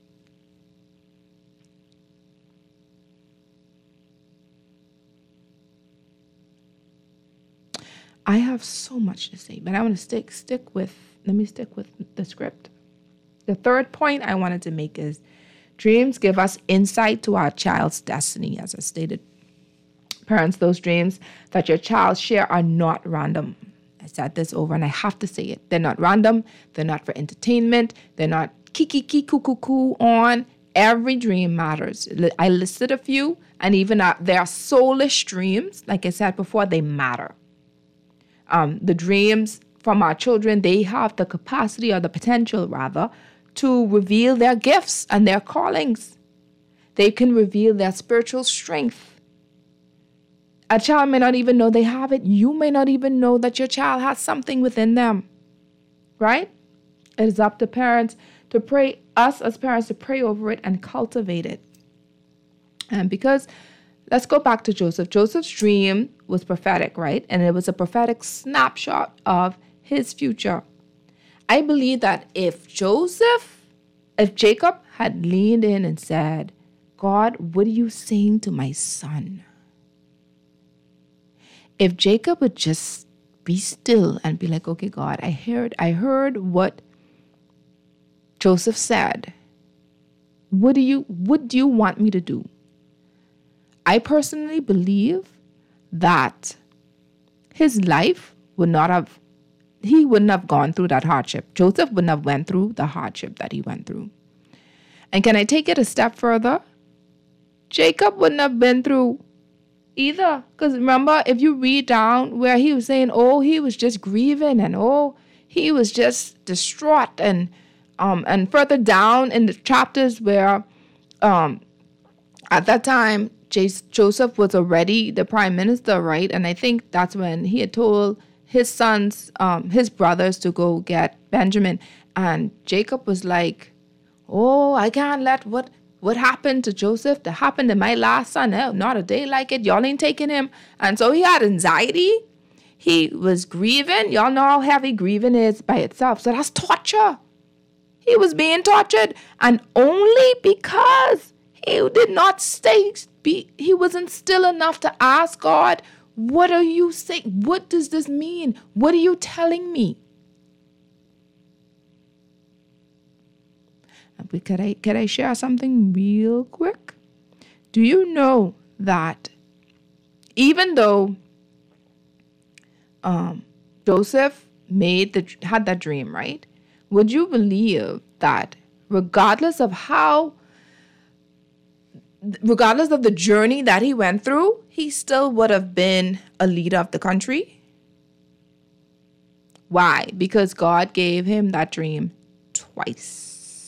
I have so much to say, but I want to stick stick with, let me stick with the script. The third point I wanted to make is dreams give us insight to our child's destiny, as I stated. Parents, those dreams that your child share are not random. I said this over and I have to say it. They're not random. They're not for entertainment. They're not kiki kiki coo coo coo on. Every dream matters. I listed a few, and even uh, their soulish dreams, like I said before, they matter. Um, the dreams from our children, they have the capacity or the potential, rather, to reveal their gifts and their callings. They can reveal their spiritual strength. A child may not even know they have it. You may not even know that your child has something within them, right? It is up to parents to pray, us as parents to pray over it and cultivate it. And because, let's go back to Joseph. Joseph's dream was prophetic, right? And it was a prophetic snapshot of his future. I believe that if Joseph, if Jacob had leaned in and said, God, what are you saying to my son? If Jacob would just be still and be like, okay, God, I heard, I heard what Joseph said. What do you, what do you want me to do? I personally believe that his life would not have, he wouldn't have gone through that hardship. Joseph wouldn't have went through the hardship that he went through. And can I take it a step further? Jacob wouldn't have been through either. Because remember, if you read down where he was saying, oh, he was just grieving and oh, he was just distraught. And um, and further down in the chapters where um, at that time, J- Joseph was already the prime minister, right? And I think that's when he had told his sons, um, his brothers to go get Benjamin. And Jacob was like, oh, I can't let what what happened to Joseph to happen to my last son. Hell, not a day like it. Y'all ain't taking him. And so he had anxiety. He was grieving. Y'all know how heavy grieving is by itself. So that's torture. He was being tortured. And only because he did not stay, be, he wasn't still enough to ask God, what are you saying? What does this mean? What are you telling me? Could I, could I share something real quick? Do you know that even though um, Joseph made the had that dream, right? Would you believe that regardless of how, regardless of the journey that he went through, he still would have been a leader of the country? Why? Because God gave him that dream twice.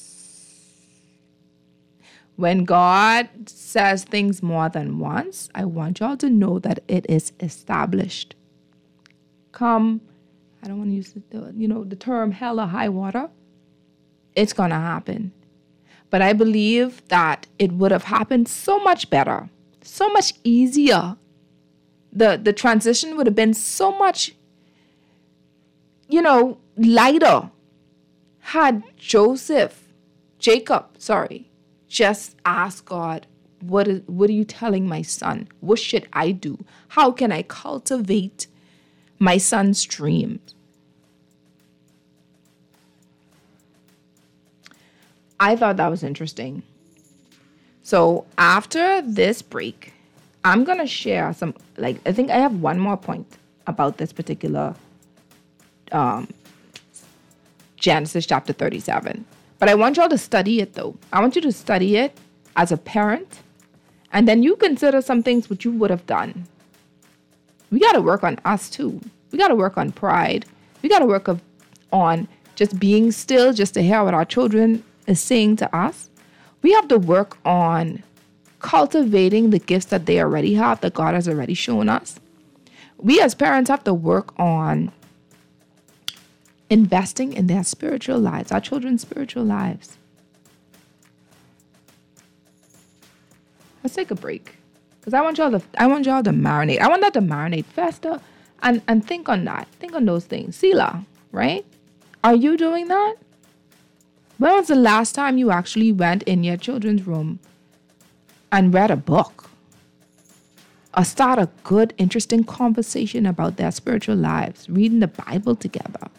When God says things more than once, I want y'all to know that it is established. Come, I don't want to use the, you know, the term hell or high water. It's going to happen. But I believe that it would have happened so much better, so much easier. The, the transition would have been so much, you know, lighter had Joseph, Jacob, sorry, just ask God, what is, what are you telling my son? What should I do? How can I cultivate my son's dreams? I thought that was interesting. So after this break, I'm going to share some, like, I think I have one more point about this particular um, Genesis chapter thirty-seven. But I want y'all to study it, though. I want you to study it as a parent, and then you consider some things which you would have done. We got to work on us, too. We got to work on pride. We got to work of, on just being still, just to hear what our children is saying to us. We have to work on cultivating the gifts that they already have, that God has already shown us. We as parents have to work on investing in their spiritual lives, our children's spiritual lives. Let's take a break, because I want y'all to I want y'all to marinate. I want that to marinate faster, and and think on that. Think on those things. Selah, right? Are you doing that? When was the last time you actually went in your children's room and read a book, or start a good, interesting conversation about their spiritual lives, reading the Bible together?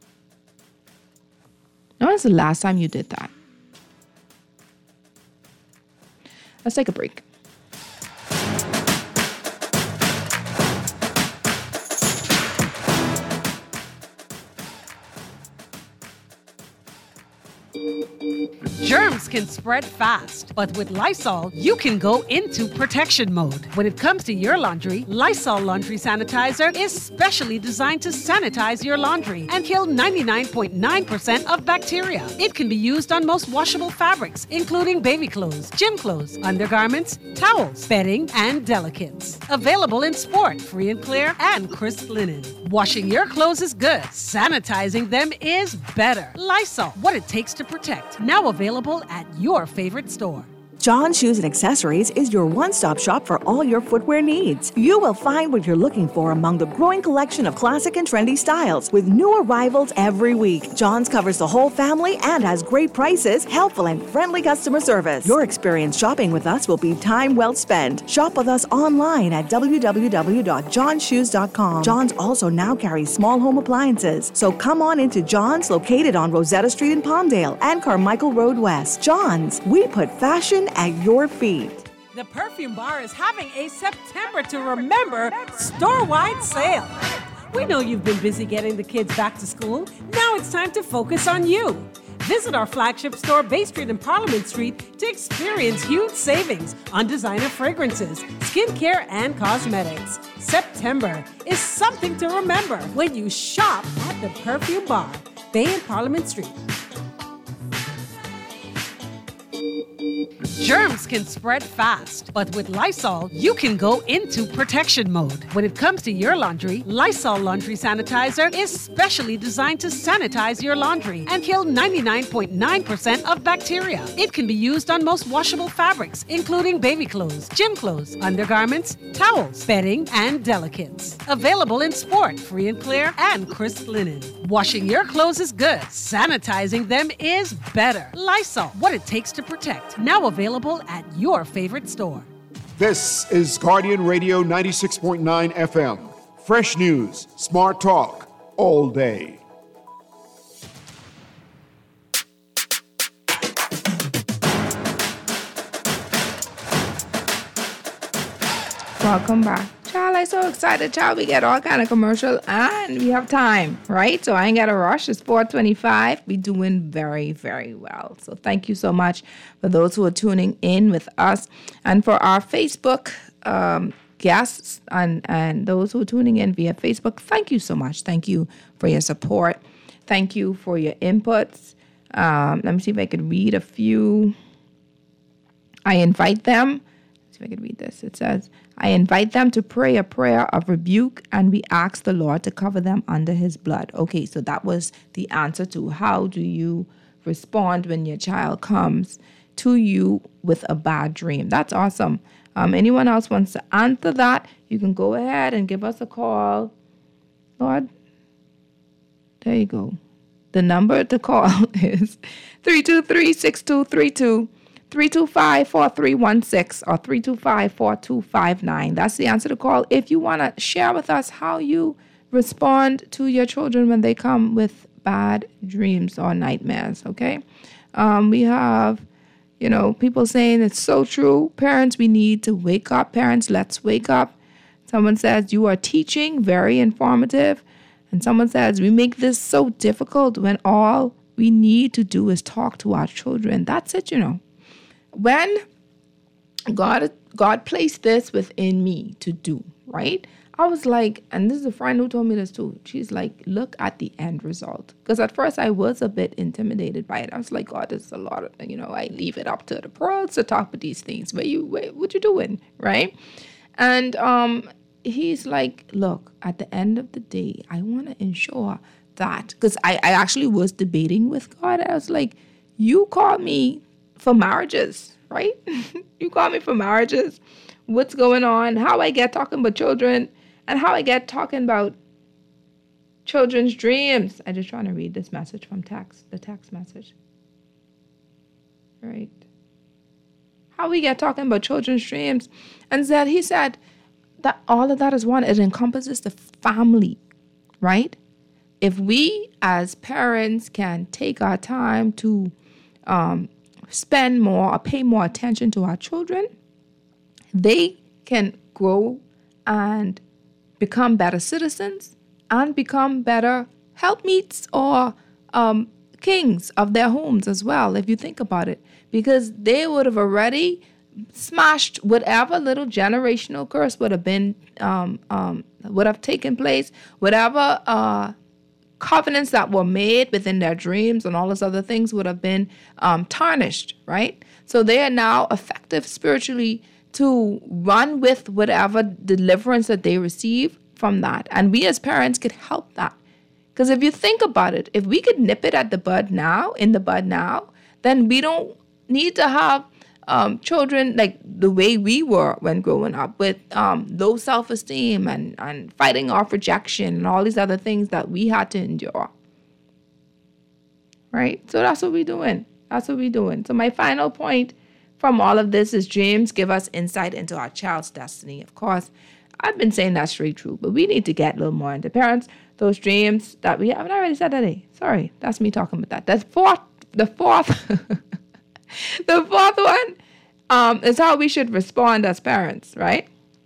When was the last time you did that? Let's take a break. Germs can spread fast, but with Lysol, you can go into protection mode. When it comes to your laundry, Lysol Laundry Sanitizer is specially designed to sanitize your laundry and kill ninety-nine point nine percent of bacteria. It can be used on most washable fabrics, including baby clothes, gym clothes, undergarments, towels, bedding, and delicates. Available in sport, free and clear, and crisp linen. Washing your clothes is good. Sanitizing them is better. Lysol, what it takes to protect. Now available at your favorite store. John Shoes and Accessories is your one-stop shop for all your footwear needs. You will find what you're looking for among the growing collection of classic and trendy styles with new arrivals every week. John's covers the whole family and has great prices, helpful and friendly customer service. Your experience shopping with us will be time well spent. Shop with us online at w w w dot john shoes dot com. John's also now carries small home appliances, so come on into John's, located on Rosetta Street in Palmdale and Carmichael Road West. John's, we put fashion at your feet. The Perfume Bar is having a September to Remember store-wide sale. We know you've been busy getting the kids back to school. Now it's time to focus on you. Visit our flagship store, Bay Street and Parliament Street, to experience huge savings on designer fragrances, skincare, and cosmetics. September is something to remember when you shop at the Perfume Bar, Bay and Parliament Street. Germs can spread fast, but with Lysol, you can go into protection mode. When it comes to your laundry, Lysol Laundry Sanitizer is specially designed to sanitize your laundry and kill ninety-nine point nine percent of bacteria. It can be used on most washable fabrics, including baby clothes, gym clothes, undergarments, towels, bedding, and delicates. Available in sport, free and clear, and crisp linen. Washing your clothes is good. Sanitizing them is better. Lysol, what it takes to protect. Now available at your favorite store. This is Guardian Radio ninety-six point nine F M. Fresh news, smart talk, all day. Welcome back. Child, I'm so excited, child. We get all kind of commercial and we have time, right? So I ain't got to rush. It's four twenty-five. We doing very, very well. So thank you so much for those who are tuning in with us. And for our Facebook um, guests and, and those who are tuning in via Facebook, thank you so much. Thank you for your support. Thank you for your inputs. Um, let me see if I could read a few. I invite them. Let's see if I could read this. It says, I invite them to pray a prayer of rebuke, and we ask the Lord to cover them under his blood. Okay, so that was the answer to how do you respond when your child comes to you with a bad dream. That's awesome. Um, anyone else wants to answer that, you can go ahead and give us a call. Lord, there you go. The number to call is three two three, six two three two. three two five, four three one six or three two five, four two five nine. That's the answer to call if you want to share with us how you respond to your children when they come with bad dreams or nightmares, okay? Um, we have, you know, people saying it's so true. Parents, we need to wake up. Parents, let's wake up. Someone says, you are teaching, very informative. And someone says, we make this so difficult when all we need to do is talk to our children. That's it, you know. When God God placed this within me to do, right? I was like, and this is a friend who told me this too. She's like, look at the end result. Because at first I was a bit intimidated by it. I was like, God, this is a lot of, you know, I leave it up to the pros to talk about these things. Where you, where, what you doing, right? And um, he's like, look, at the end of the day, I want to ensure that, because I, I actually was debating with God. I was like, you called me for marriages, right? You call me for marriages. What's going on? How I get talking about children and how I get talking about children's dreams. I'm just trying to read this message from text, the text message. Right. How we get talking about children's dreams. And that he said that all of that is one. It encompasses the family, right? If we as parents can take our time to um, spend more or pay more attention to our children, they can grow and become better citizens and become better helpmeets or um, kings of their homes as well, if you think about it, because they would have already smashed whatever little generational curse would have been, um, um, would have taken place, whatever uh, covenants that were made within their dreams and all those other things would have been um, tarnished, right? So they are now effective spiritually to run with whatever deliverance that they receive from that. And we as parents could help that. Because if you think about it, if we could nip it at the bud now, in the bud now, then we don't need to have Um, children like the way we were when growing up, with um, low self-esteem and, and fighting off rejection and all these other things that we had to endure. Right? So that's what we're doing. That's what we're doing. So my final point from all of this is dreams give us insight into our child's destiny. Of course, I've been saying that's straight true, but we need to get a little more into parents. Those dreams that we haven't already said that. Eh? Sorry, that's me talking about that. That's fourth, the fourth... The fourth one, um, it's how we should respond as parents, right?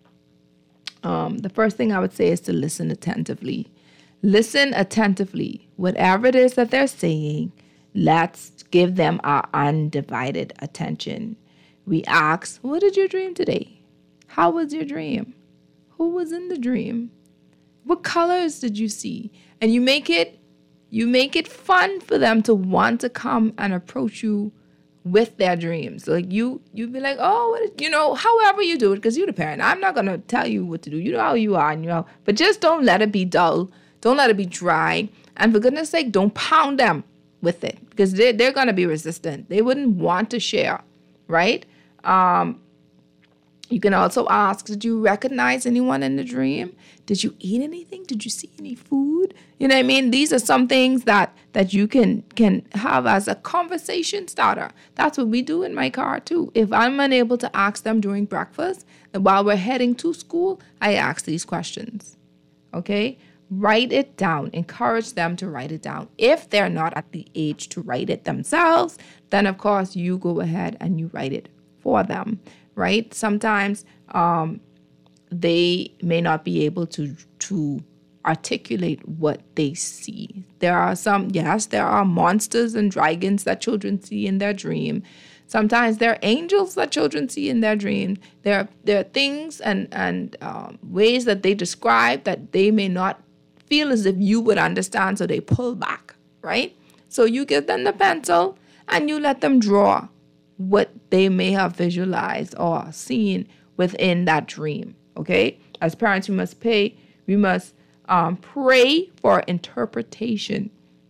Um, the first thing I would say is to listen attentively. Listen attentively. Whatever it is that they're saying, let's give them our undivided attention. We ask, what did you dream today? How was your dream? Who was in the dream? What colors did you see? And you make it, you make it fun for them to want to come and approach you with their dreams. Like you, you be like, oh, what is, you know, however you do it, because you're the parent. I'm not gonna tell you what to do. You know how you are, and you know, but just don't let it be dull. Don't let it be dry. And for goodness sake, don't pound them with it, because they're, they're gonna be resistant. They wouldn't want to share, right? Um, you can also ask, did you recognize anyone in the dream? Did you eat anything? Did you see any food? You know what I mean? These are some things that that you can can have as a conversation starter. That's what we do in my car too. If I'm unable to ask them during breakfast, then while we're heading to school, I ask these questions. Okay? Write it down. Encourage them to write it down. If they're not at the age to write it themselves, then of course you go ahead and you write it for them. Right? Sometimes um, they may not be able to to articulate what they see. There are some, yes, there are monsters and dragons that children see in their dream. Sometimes there are angels that children see in their dream. There are, there are things and, and um, ways that they describe that they may not feel as if you would understand, so they pull back, right? So you give them the pencil and you let them draw what they may have visualized or seen within that dream, okay? As parents, we must pay, we must um, pray for interpretation.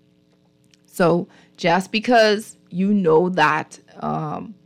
So just because you know that, um,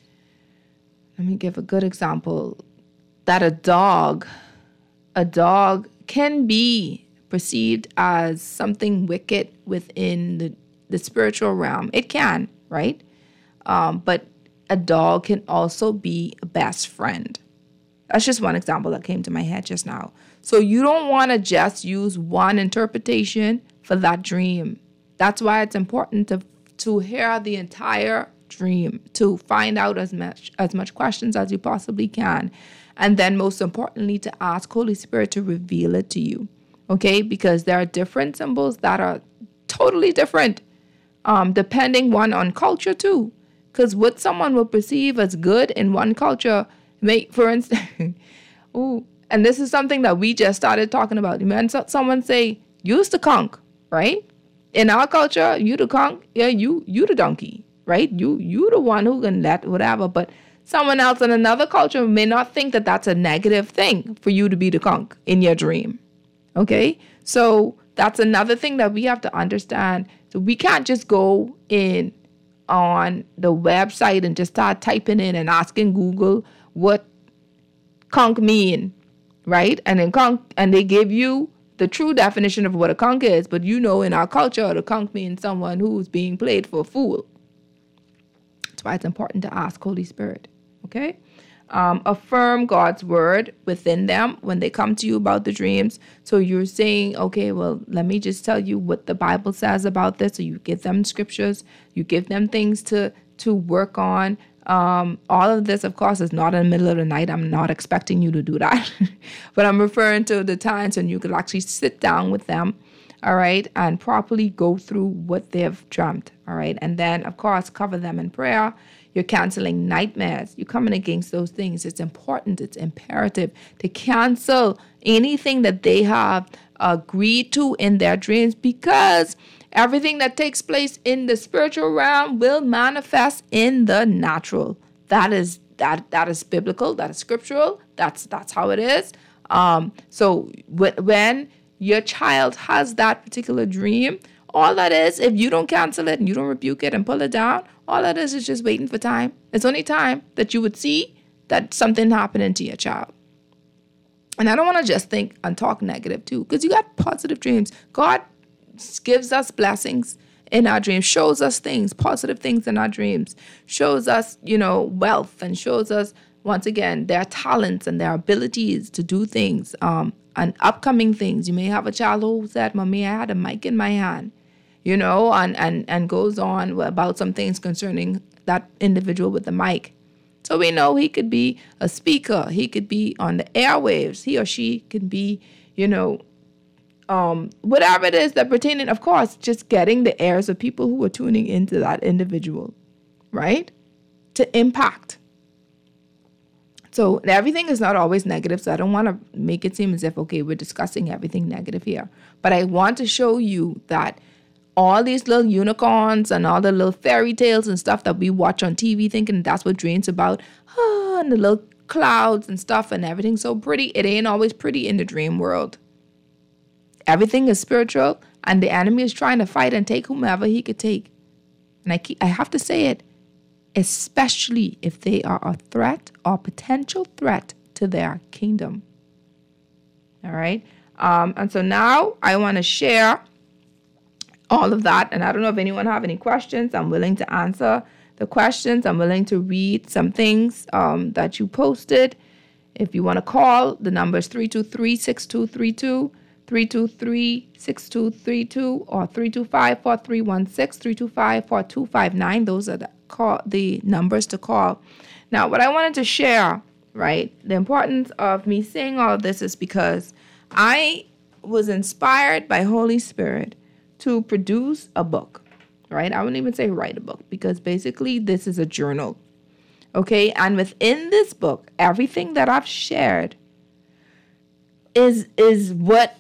let me give a good example, that a dog, a dog can be perceived as something wicked within the, the spiritual realm. It can, right? Um, but a dog can also be a best friend. That's just one example that came to my head just now. So you don't want to just use one interpretation for that dream. That's why it's important to to hear the entire dream, to find out as much as much questions as you possibly can, and then most importantly to ask Holy Spirit to reveal it to you. Okay, because there are different symbols that are totally different, um, depending one on culture too. Because what someone will perceive as good in one culture may, for instance, ooh, and this is something that we just started talking about. When someone say, use the conch, right? In our culture, you the conch, yeah, you you the donkey, right? You you the one who can let whatever. But someone else in another culture may not think that that's a negative thing for you to be the conch in your dream. Okay, so that's another thing that we have to understand. So we can't just go in on the website and just start typing in and asking Google what conch mean, right? And then conch, and they give you the true definition of what a conch is. But you know, in our culture, the conch means someone who's being played for a fool. That's why it's important to ask Holy Spirit. Okay. Um, affirm God's word within them when they come to you about the dreams. So you're saying, okay, well, let me just tell you what the Bible says about this. So you give them scriptures, you give them things to to work on. Um, all of this, of course, is not in the middle of the night. I'm not expecting you to do that. But I'm referring to the times when you could actually sit down with them, all right, and properly go through what they've dreamt, all right? And then, of course, cover them in prayer. You're canceling nightmares. You're coming against those things. It's important. It's imperative to cancel anything that they have agreed to in their dreams, because everything that takes place in the spiritual realm will manifest in the natural. That is that that is biblical. That is scriptural. That's that's how it is. Um, so w- when your child has that particular dream, all that is, if you don't cancel it and you don't rebuke it and pull it down, all that is is just waiting for time. It's only time that you would see that something happening to your child. And I don't want to just think and talk negative too, because you got positive dreams. God gives us blessings in our dreams, shows us things, positive things in our dreams, shows us, you know, wealth, and shows us, once again, their talents and their abilities to do things, um, and upcoming things. You may have a child who said, Mommy, I had a mic in my hand, you know, and, and, and goes on about some things concerning that individual with the mic. So we know he could be a speaker. He could be on the airwaves. He or she can be, you know, um, whatever it is that pertaining, of course, just getting the ears of people who are tuning into that individual, right? To impact. So everything is not always negative. So I don't want to make it seem as if, okay, we're discussing everything negative here. But I want to show you that all these little unicorns and all the little fairy tales and stuff that we watch on T V thinking that's what dreams about, oh, and the little clouds and stuff and everything's so pretty. It ain't always pretty in the dream world. Everything is spiritual, and the enemy is trying to fight and take whomever he could take. And I keep, I have to say it, especially if they are a threat or potential threat to their kingdom. All right? Um, and so now I want to share all of that. And I don't know if anyone have any questions. I'm willing to answer the questions. I'm willing to read some things um, that you posted. If you want to call, the number is three two three, six two three two, three two three, six two three two, or three two five, four three one six, three two five, four two five nine. Those are the, call, the numbers to call. Now, what I wanted to share, right, the importance of me saying all of this is because I was inspired by Holy Spirit to produce a book, right? I wouldn't even say write a book, because basically this is a journal, okay? And within this book, everything that I've shared is is what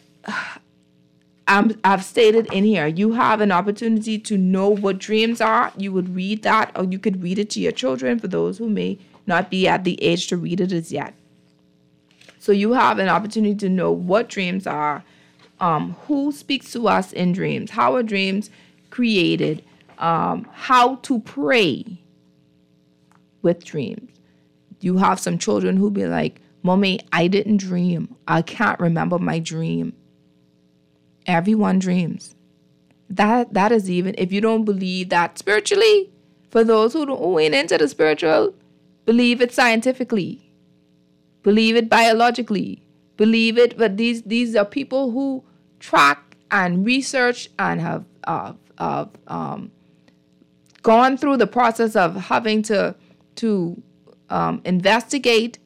I'm, I've stated in here. You have an opportunity to know what dreams are. You would read that, or you could read it to your children for those who may not be at the age to read it as yet. So you have an opportunity to know what dreams are, um, who speaks to us in dreams, how are dreams created, um, how to pray with dreams. You have some children who be like, Mommy, I didn't dream. I can't remember my dream. Everyone dreams. That that is even, if you don't believe that spiritually, for those who, don't, who ain't into the spiritual, believe it scientifically. Believe it biologically. Believe it, but these these are people who track and research and have uh, uh, um, gone through the process of having to, to um, investigate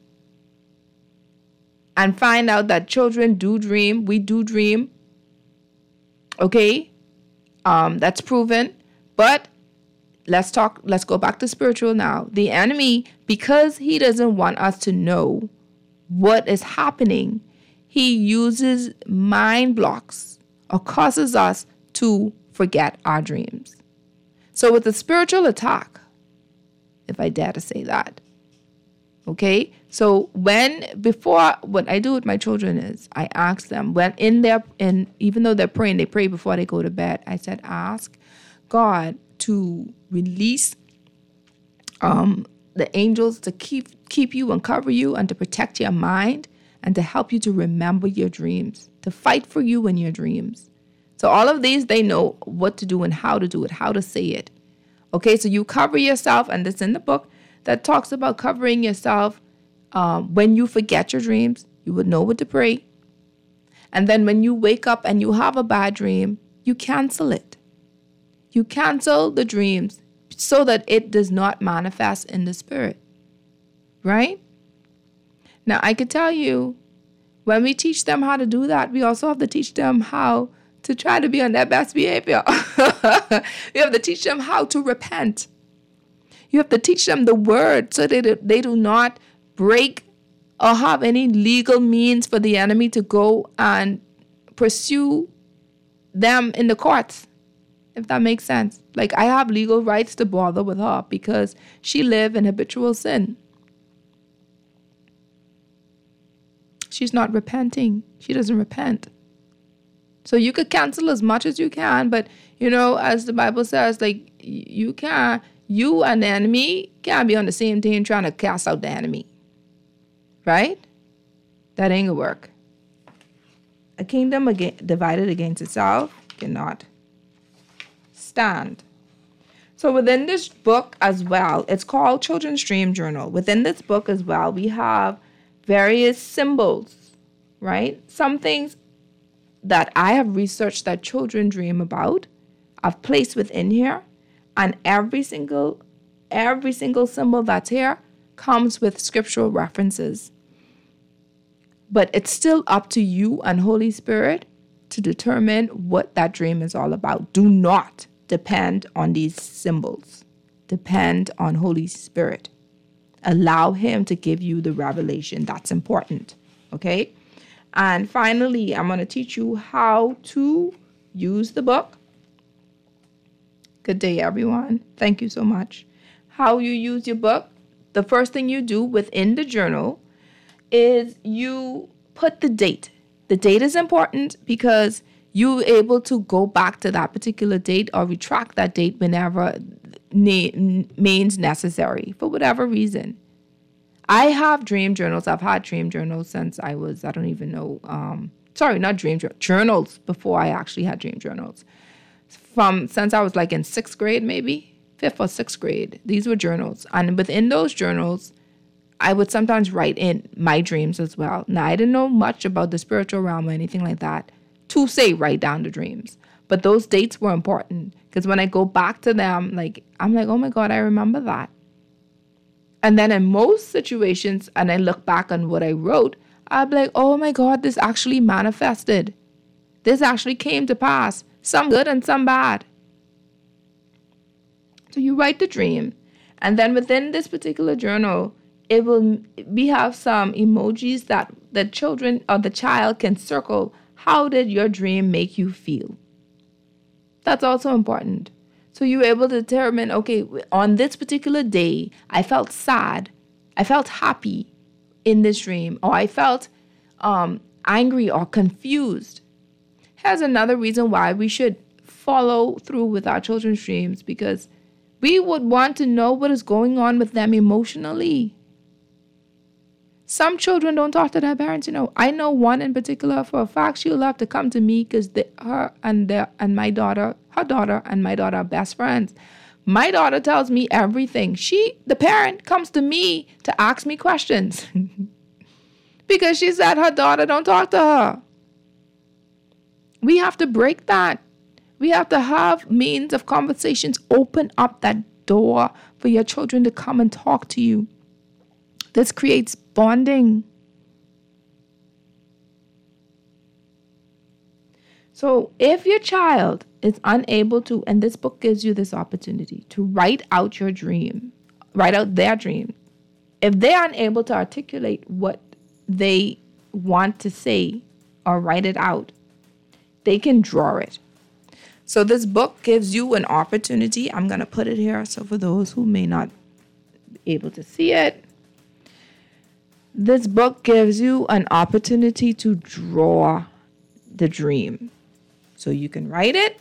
and find out that children do dream. We do dream. Okay? Um, that's proven. But let's talk, let's go back to spiritual now. The enemy, because he doesn't want us to know what is happening, he uses mind blocks or causes us to forget our dreams. So with the spiritual attack, if I dare to say that, okay? So when, before, what I do with my children is I ask them, when in their, in, even though they're praying, they pray before they go to bed, I said, ask God to release um, the angels to keep keep you and cover you and to protect your mind and to help you to remember your dreams, to fight for you in your dreams. So all of these, they know what to do and how to do it, how to say it. Okay, so you cover yourself, and it's in the book that talks about covering yourself. Um, when you forget your dreams, you would know what to pray. And then when you wake up and you have a bad dream, you cancel it. You cancel the dreams so that it does not manifest in the spirit. Right? Now, I could tell you, when we teach them how to do that, we also have to teach them how to try to be on their best behavior. You have to teach them how to repent. You have to teach them the word so that they do not break or have any legal means for the enemy to go and pursue them in the courts, if that makes sense. Like, I have legal rights to bother with her because she lives in habitual sin. She's not repenting. She doesn't repent. So you could cancel as much as you can, but, you know, as the Bible says, like, you can't, you and the enemy can't be on the same team trying to cast out the enemy. Right? That ain't gonna work. A kingdom aga- divided against itself cannot stand. So within this book as well, it's called Children's Dream Journal. Within this book as well, we have various symbols, right? Some things that I have researched that children dream about, I've placed within here, and every single, every single symbol that's here comes with scriptural references. But it's still up to you and Holy Spirit to determine what that dream is all about. Do not depend on these symbols. Depend on Holy Spirit. Allow him to give you the revelation. That's important. Okay? And finally, I'm going to teach you how to use the book. Good day, everyone. Thank you so much. How you use your book. The first thing you do within the journal is you put the date. The date is important because you're able to go back to that particular date or retract that date whenever ne- means necessary for whatever reason. I have dream journals. I've had dream journals since I was, I don't even know, um, sorry, not dream journals, journals before I actually had dream journals. From since I was like in sixth grade, maybe fifth or sixth grade, these were journals. And within those journals, I would sometimes write in my dreams as well. Now, I didn't know much about the spiritual realm or anything like that to say write down the dreams. But those dates were important because when I go back to them, like I'm like, oh my God, I remember that. And then in most situations, and I look back on what I wrote, I'll be like, oh my God, this actually manifested. This actually came to pass. Some good and some bad. So you write the dream. And then within this particular journal, it will we have some emojis that the children or the child can circle. How did your dream make you feel? That's also important. So you're able to determine, okay, on this particular day, I felt sad. I felt happy in this dream. Or I felt um, angry or confused. Here's another reason why we should follow through with our children's dreams, because we would want to know what is going on with them emotionally. Some children don't talk to their parents, you know. I know one in particular for a fact. She'll have to come to me because her and their, and my daughter, her daughter and my daughter are best friends. My daughter tells me everything. She, the parent, comes to me to ask me questions because she said her daughter don't talk to her. We have to break that. We have to have means of conversations. Open up that door for your children to come and talk to you. This creates bonding. So if your child is unable to, and this book gives you this opportunity to write out your dream, write out their dream. If they're unable to articulate what they want to say or write it out, they can draw it. So this book gives you an opportunity. I'm going to put it here. So for those who may not be able to see it, this book gives you an opportunity to draw the dream. So you can write it,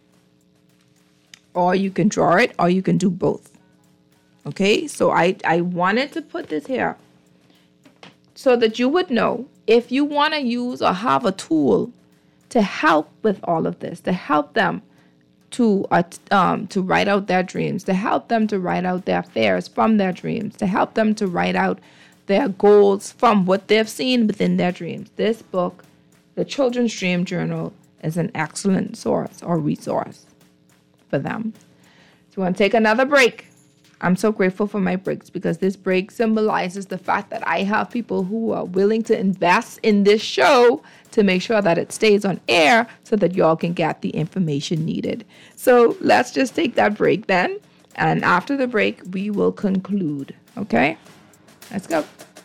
or you can draw it, or you can do both. Okay, so I, I wanted to put this here so that you would know if you want to use or have a tool to help with all of this, to help them to uh, um, to write out their dreams, to help them to write out their fears from their dreams, to help them to write out their goals from what they've seen within their dreams. This book, the Children's Dream Journal, is an excellent source or resource for them. So we want to take another break. I'm so grateful for my breaks because this break symbolizes the fact that I have people who are willing to invest in this show to make sure that it stays on air so that y'all can get the information needed. So let's just take that break then. And after the break, we will conclude. Okay? Let's go.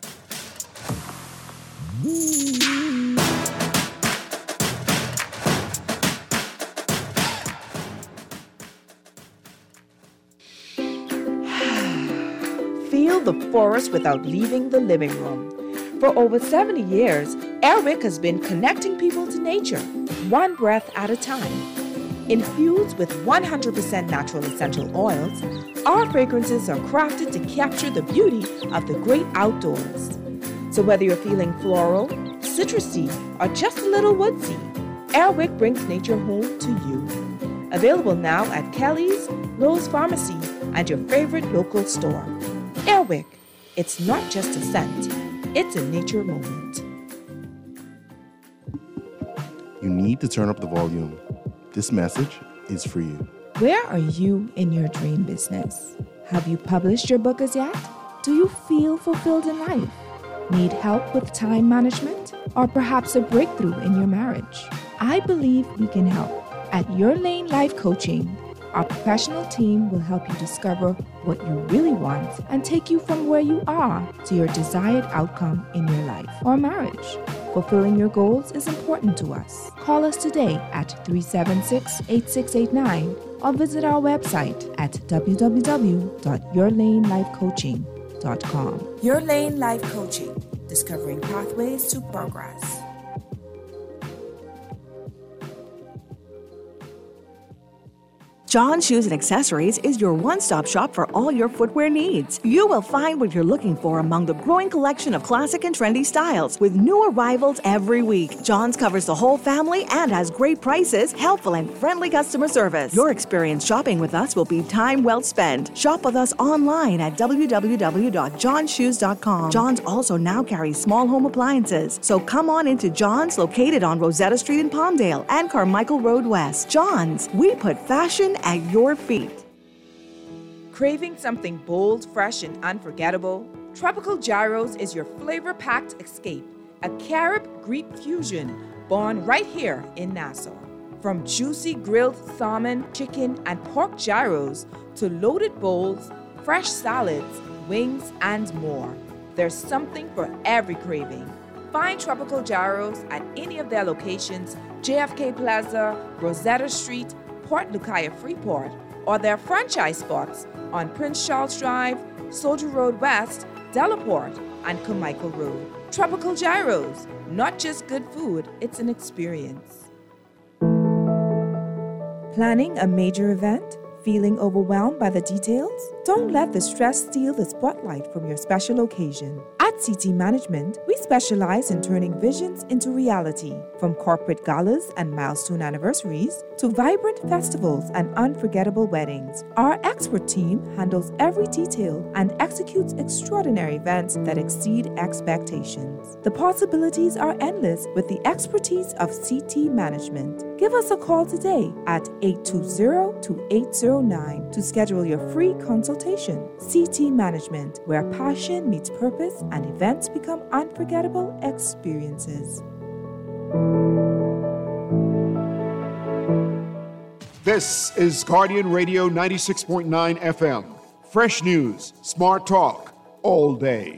Feel the forest without leaving the living room. For over seventy years, Airwick has been connecting people to nature, one breath at a time. Infused with one hundred percent natural essential oils, our fragrances are crafted to capture the beauty of the great outdoors. So whether you're feeling floral, citrusy, or just a little woodsy, Airwick brings nature home to you. Available now at Kelly's, Lowe's Pharmacy, and your favorite local store. Airwick, it's not just a scent, it's a nature moment. You need to turn up the volume. This message is for you. Where are you in your dream business? Have you published your book as yet? Do you feel fulfilled in life? Need help with time management? Or perhaps a breakthrough in your marriage? I believe we can help. At Your Lane Life Coaching, our professional team will help you discover what you really want and take you from where you are to your desired outcome in your life or marriage. Fulfilling your goals is important to us. Call us today at three seven six, eight six eight nine or visit our website at w w w dot your lane life coaching dot com. Your Lane Life Coaching, discovering pathways to progress. John Shoes and Accessories is your one-stop shop for all your footwear needs. You will find what you're looking for among the growing collection of classic and trendy styles with new arrivals every week. John's covers the whole family and has great prices, helpful and friendly customer service. Your experience shopping with us will be time well spent. Shop with us online at w w w dot john shoes dot com. John's also now carries small home appliances, so come on into John's, located on Rosetta Street in Palmdale and Carmichael Road West. John's, we put fashion at your feet. Craving something bold, fresh, and unforgettable? Tropical Gyros is your flavor-packed escape, a Carib-Greek fusion born right here in Nassau. From juicy grilled salmon, chicken, and pork gyros to loaded bowls, fresh salads, wings, and more, there's something for every craving. Find Tropical Gyros at any of their locations, J F K Plaza, Rosetta Street, Port Lucaya Freeport, or their franchise spots on Prince Charles Drive, Soldier Road West, Delaport, and Carmichael Road. Tropical Gyros, not just good food, it's an experience. Planning a major event? Feeling overwhelmed by the details? Don't let the stress steal the spotlight from your special occasion. At C T Management, we specialize in turning visions into reality. From corporate galas and milestone anniversaries to vibrant festivals and unforgettable weddings, our expert team handles every detail and executes extraordinary events that exceed expectations. The possibilities are endless with the expertise of C T Management. Give us a call today at eight two zero, two eight zero nine to schedule your free consultation. C T Management, where passion meets purpose and events become unforgettable experiences. This is Guardian Radio ninety-six point nine F M. Fresh news, smart talk, all day.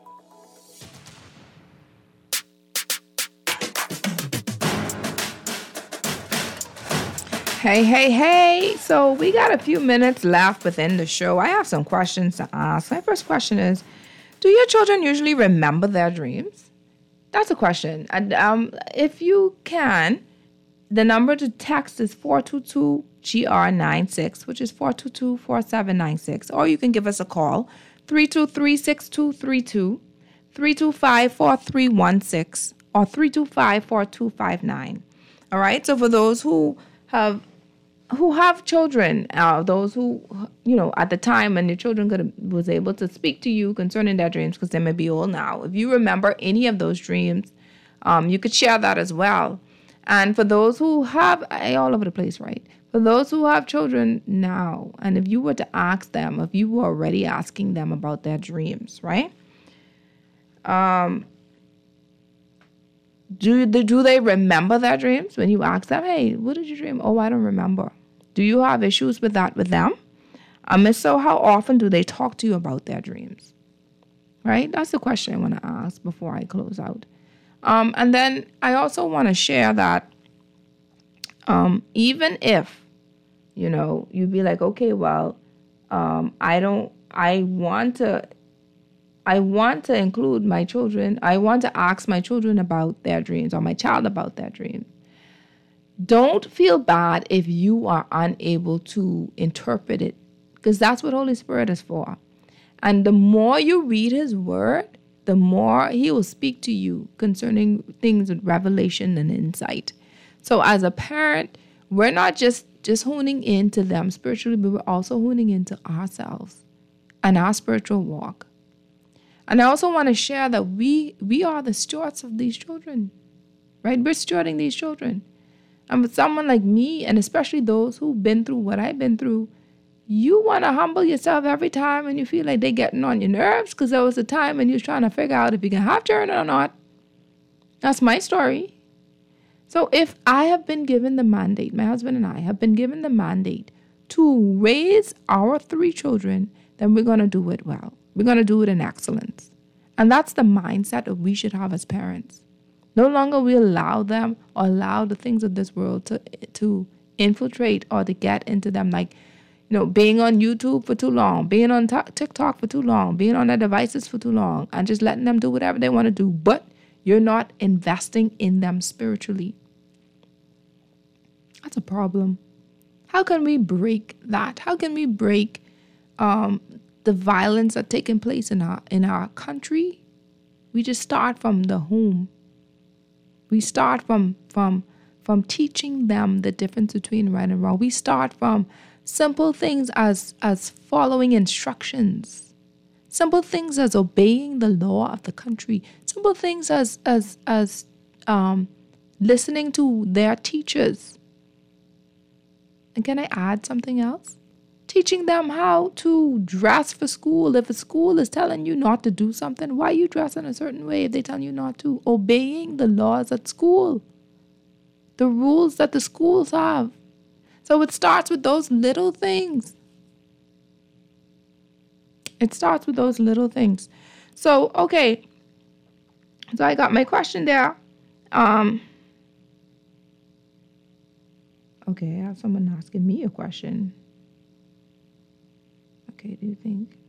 Hey, hey, hey. So we got a few minutes left within the show. I have some questions to ask. My first question is, do your children usually remember their dreams? That's a question. And um, if you can, the number to text is four two two G R nine six, which is four two two, four seven nine six. Or you can give us a call, three two three, six two three two, three two five, four three one six, or three two five, four two five nine. All right? So for those who have who have children, uh, those who, you know, at the time when your children could was able to speak to you concerning their dreams, because they may be old now. If you remember any of those dreams, um, you could share that as well. And for those who have, I, all over the place, right? For those who have children now, and if you were to ask them, if you were already asking them about their dreams, right? Um. Do, do they remember their dreams? When you ask them, hey, what did you dream? Oh, I don't remember. Do you have issues with that with them? Um, if so, how often do they talk to you about their dreams? Right? That's the question I want to ask before I close out. Um, and then I also want to share that um, even if, you know, you'd be like, okay, well, um, I don't, I want to, I want to include my children. I want to ask my children about their dreams or my child about their dreams. Don't feel bad if you are unable to interpret it, because that's what Holy Spirit is for. And the more you read his word, the more he will speak to you concerning things with revelation and insight. So as a parent, we're not just, just honing into them spiritually, but we're also honing into ourselves and our spiritual walk. And I also want to share that we we are the stewards of these children, right? We're stewarding these children. And with someone like me, and especially those who've been through what I've been through, you want to humble yourself every time when you feel like they're getting on your nerves, because there was a time when you was trying to figure out if you can have children or not. That's my story. So if I have been given the mandate, my husband and I have been given the mandate to raise our three children, then we're going to do it well. We're going to do it in excellence. And that's the mindset that we should have as parents. No longer we allow them or allow the things of this world to, to infiltrate or to get into them, like, you know, being on YouTube for too long, being on t- TikTok for too long, being on their devices for too long, and just letting them do whatever they want to do. But you're not investing in them spiritually. That's a problem. How can we break that? How can we break um, the violence that's taking place in our in our country? We just start from the home. We start from from from teaching them the difference between right and wrong. We start from simple things as as following instructions, simple things as obeying the law of the country, simple things as as as um, listening to their teachers. And can I add something else? Teaching them how to dress for school. If a school is telling you not to do something, why you dress in a certain way if they tell you not to? Obeying the laws at school, the rules that the schools have. So it starts with those little things. It starts with those little things. So, okay. So I got my question there. Um, okay, I have someone asking me a question. Okay, do you think?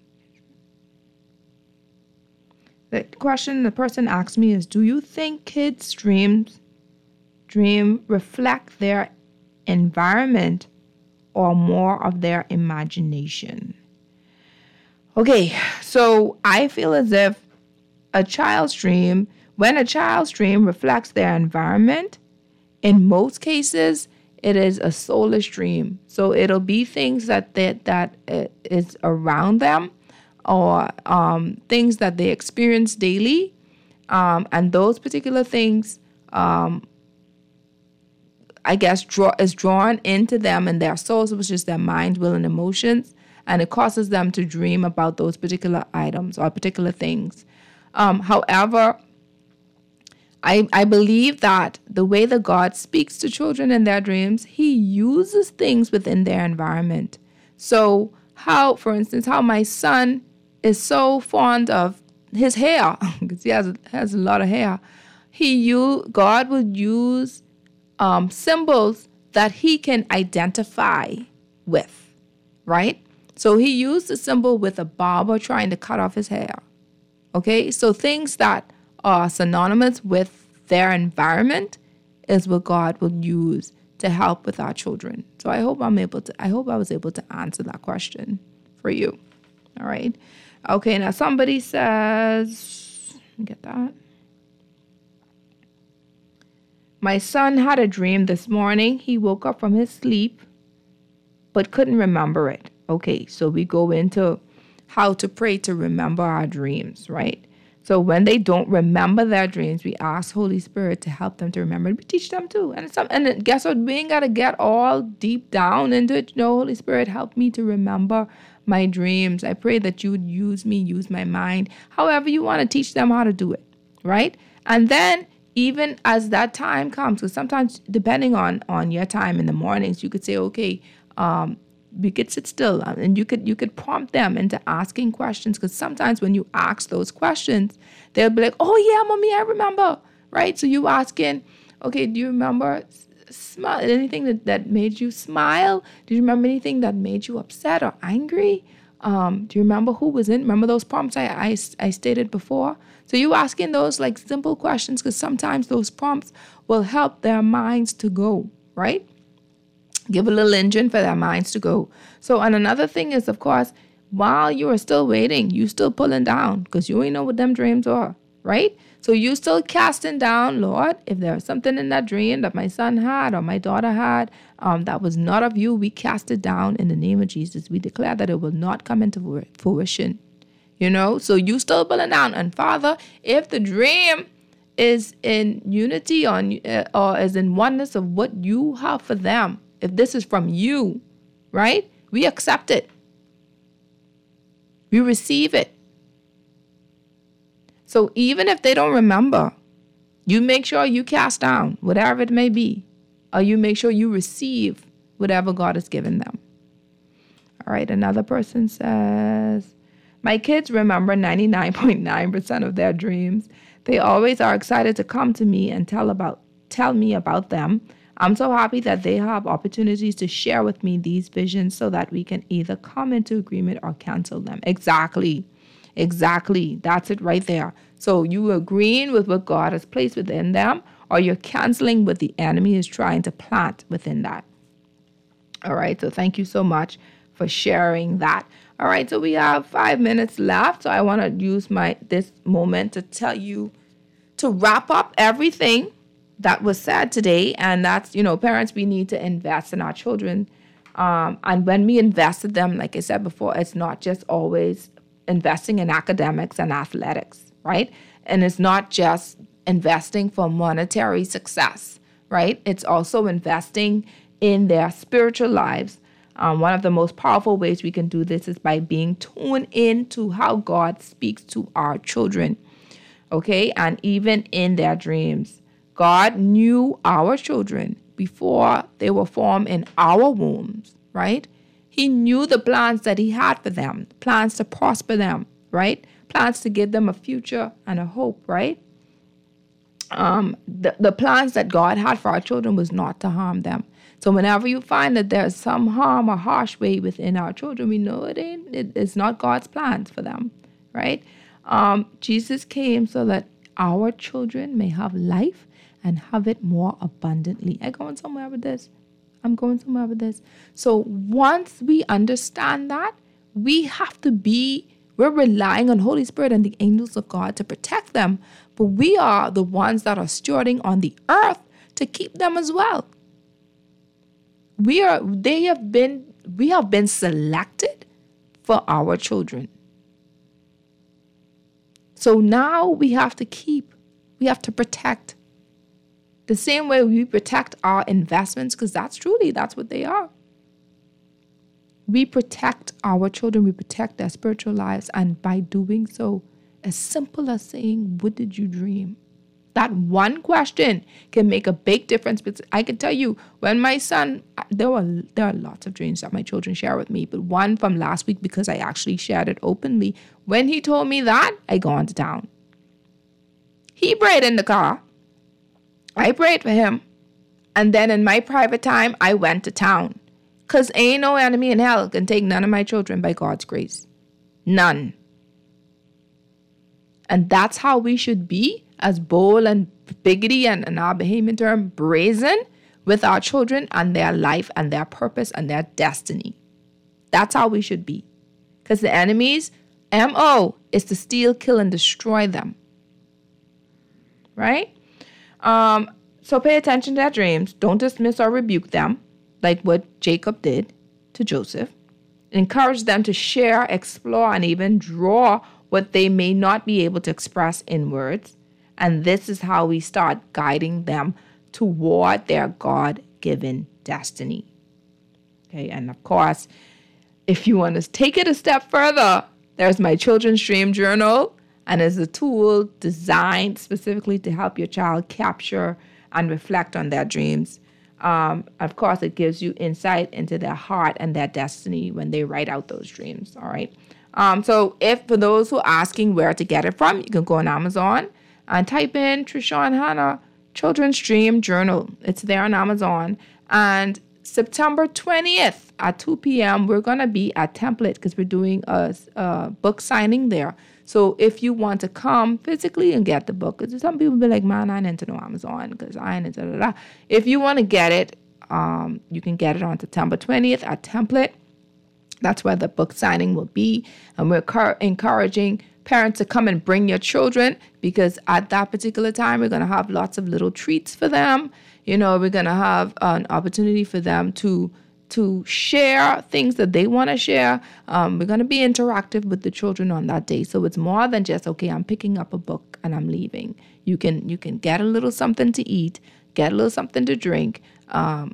The question the person asked me is, do you think kids' dreams dream reflect their environment or more of their imagination? Okay, so I feel as if a child's dream, when a child's dream reflects their environment, in most cases, it is a soulless dream. So it'll be things that they, that is around them, or um, things that they experience daily. Um, and those particular things, um, I guess, draw is drawn into them and their souls, which is their mind, will, and emotions. And it causes them to dream about those particular items or particular things. Um, however, I, I believe that the way that God speaks to children in their dreams, he uses things within their environment. So how, for instance, how my son is so fond of his hair, because he has, has a lot of hair, he you God would use um, symbols that he can identify with, right? So he used a symbol with a barber trying to cut off his hair. Okay, so things that are synonymous with their environment is what God will use to help with our children. So I hope I'm able to, I hope I was able to answer that question for you. All right. Okay, now somebody says, let me get that. My son had a dream this morning. He woke up from his sleep, but couldn't remember it. Okay, so we go into how to pray to remember our dreams, right? So when they don't remember their dreams, we ask Holy Spirit to help them to remember. We teach them too. And some, and guess what? We ain't got to get all deep down into it. No, Holy Spirit, help me to remember my dreams. I pray that you would use me, use my mind, however you want to teach them how to do it, right? And then even as that time comes, because sometimes depending on, on your time in the mornings, you could say, okay, um, we could sit still and you could you could prompt them into asking questions, because sometimes when you ask those questions, they'll be like, oh yeah, mommy, I remember, right? So you asking, okay, do you remember smile anything that, that made you smile? Do you remember anything that made you upset or angry? Um, do you remember who was in? Remember those prompts I, I, I stated before? So you asking those like simple questions, because sometimes those prompts will help their minds to go, right? Give a little engine for their minds to go. So, and another thing is, of course, while you are still waiting, you still pulling down, because you ain't know what them dreams are, right? So you still casting down, Lord, if there's something in that dream that my son had or my daughter had um, that was not of you, we cast it down in the name of Jesus. We declare that it will not come into fruition, you know? So you still pulling down. And Father, if the dream is in unity or, uh, or is in oneness of what you have for them, if this is from you, right? We accept it. We receive it. So even if they don't remember, you make sure you cast down whatever it may be, or you make sure you receive whatever God has given them. All right, another person says, my kids remember ninety-nine point nine percent of their dreams. They always are excited to come to me and tell about tell me about them. I'm so happy that they have opportunities to share with me these visions so that we can either come into agreement or cancel them. Exactly. Exactly. That's it right there. So you agreeing with what God has placed within them, or you're canceling what the enemy is trying to plant within that. All right. So thank you so much for sharing that. All right. So we have five minutes left. So I want to use my this moment to tell you to wrap up everything that was said today. And that's, you know, parents, we need to invest in our children. Um, and when we invest in them, like I said before, it's not just always investing in academics and athletics, right? And it's not just investing for monetary success, right? It's also investing in their spiritual lives. Um, one of the most powerful ways we can do this is by being tuned in to how God speaks to our children, okay? And even in their dreams. God knew our children before they were formed in our wombs, right? He knew the plans that he had for them, plans to prosper them, right? Plans to give them a future and a hope, right? Um, the, the plans that God had for our children was not to harm them. So whenever you find that there's some harm or harsh way within our children, we know it ain't, it, it's not God's plans for them, right? Um, Jesus came so that our children may have life and have it more abundantly. I'm going somewhere with this. I'm going somewhere with this. So once we understand that, we have to be, we're relying on Holy Spirit and the angels of God to protect them. But we are the ones that are stewarding on the earth to keep them as well. We are, they have been, we have been selected for our children. So now we have to keep, we have to protect. The same way we protect our investments, because that's truly, that's what they are. We protect our children, we protect their spiritual lives, and by doing so, as simple as saying, what did you dream? That one question can make a big difference. Because I can tell you, when my son, there were there are lots of dreams that my children share with me, but one from last week, because I actually shared it openly, when he told me that, I go on to town. He prayed in the car. I prayed for him. And then in my private time, I went to town. Because ain't no enemy in hell can take none of my children by God's grace. None. And that's how we should be, as bold and biggity and, in our Bahamian term, brazen, with our children and their life and their purpose and their destiny. That's how we should be. Because the enemy's M O is to steal, kill, and destroy them. Right? Um, so pay attention to their dreams. Don't dismiss or rebuke them, like what Jacob did to Joseph. Encourage them to share, explore, and even draw what they may not be able to express in words. And this is how we start guiding them toward their God-given destiny. Okay, and of course, if you want to take it a step further, there's my Children's Dream Journal, and it's a tool designed specifically to help your child capture and reflect on their dreams. Um, of course, it gives you insight into their heart and their destiny when they write out those dreams, all right? Um, so if for those who are asking where to get it from, you can go on Amazon and type in Trishawn Hanna Children's Dream Journal. It's there on Amazon. And September twentieth at two p.m., we're going to be at Template because we're doing a, a book signing there. So if you want to come physically and get the book, because some people be like, man, I ain't into no Amazon because I ain't into da, da, da. If you want to get it, um, you can get it on September twentieth at Template. That's where the book signing will be. And we're cur- encouraging parents to come and bring your children, because at that particular time, we're going to have lots of little treats for them. You know, we're going to have an opportunity for them to to share things that they want to share. Um, we're going to be interactive with the children on that day. So it's more than just, okay, I'm picking up a book and I'm leaving. You can you can get a little something to eat, get a little something to drink, um,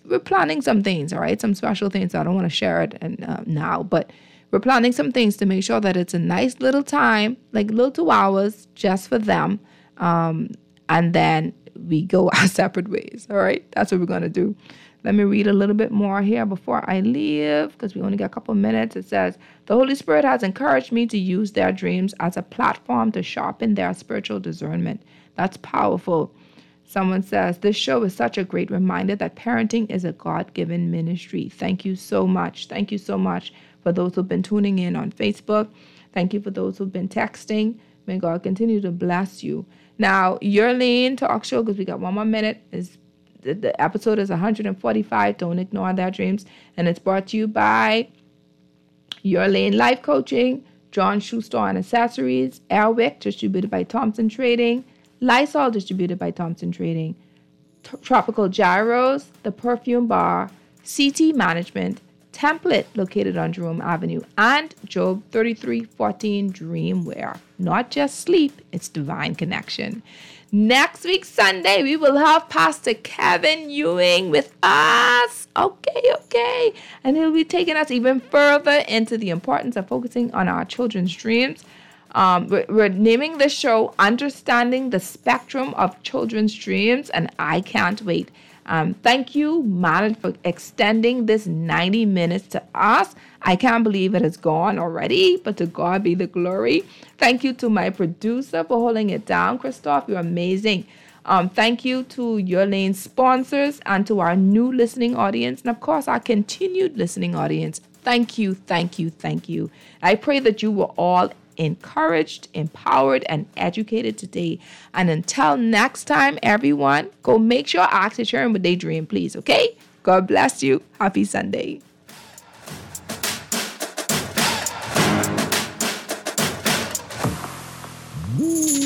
we're planning some things, all right? Some special things. I don't want to share it and uh, now, but we're planning some things to make sure that it's a nice little time, like little two hours just for them. Um, and then we go our separate ways, all right? That's what we're going to do. Let me read a little bit more here before I leave, because we only got a couple of minutes. It says, the Holy Spirit has encouraged me to use their dreams as a platform to sharpen their spiritual discernment. That's powerful. Someone says, this show is such a great reminder that parenting is a God-given ministry. Thank you so much. Thank you so much for those who've been tuning in on Facebook. Thank you for those who've been texting. May God continue to bless you. Now, Your Lane Talk Show, because we got one more minute, is the, the episode is one hundred forty-five. Don't ignore their dreams. And it's brought to you by Your Lane Life Coaching, John Shoe Store and Accessories, Airwick, distributed by Thompson Trading, Lysol, distributed by Thompson Trading, T- Tropical Gyros, The Perfume Bar, C T Management, Template, located on Jerome Avenue, and Job thirty-three fourteen Dreamwear. Not just sleep, it's divine connection. Next week, Sunday, we will have Pastor Kevin Ewing with us. Okay, okay. And he'll be taking us even further into the importance of focusing on our children's dreams. Um, we're, we're naming the show Understanding the Spectrum of Children's Dreams, and I can't wait. Um, thank you, Madeline, for extending this ninety minutes to us. I can't believe it has gone already, but to God be the glory. Thank you to my producer for holding it down, Christoph. You're amazing. Um, thank you to Your Lane sponsors and to our new listening audience, and of course, our continued listening audience. Thank you, thank you, thank you. I pray that you were all encouraged, empowered, and educated today. And until next time, everyone, go make sure ask your children what they dream, please, okay? God bless you. Happy Sunday. Woo.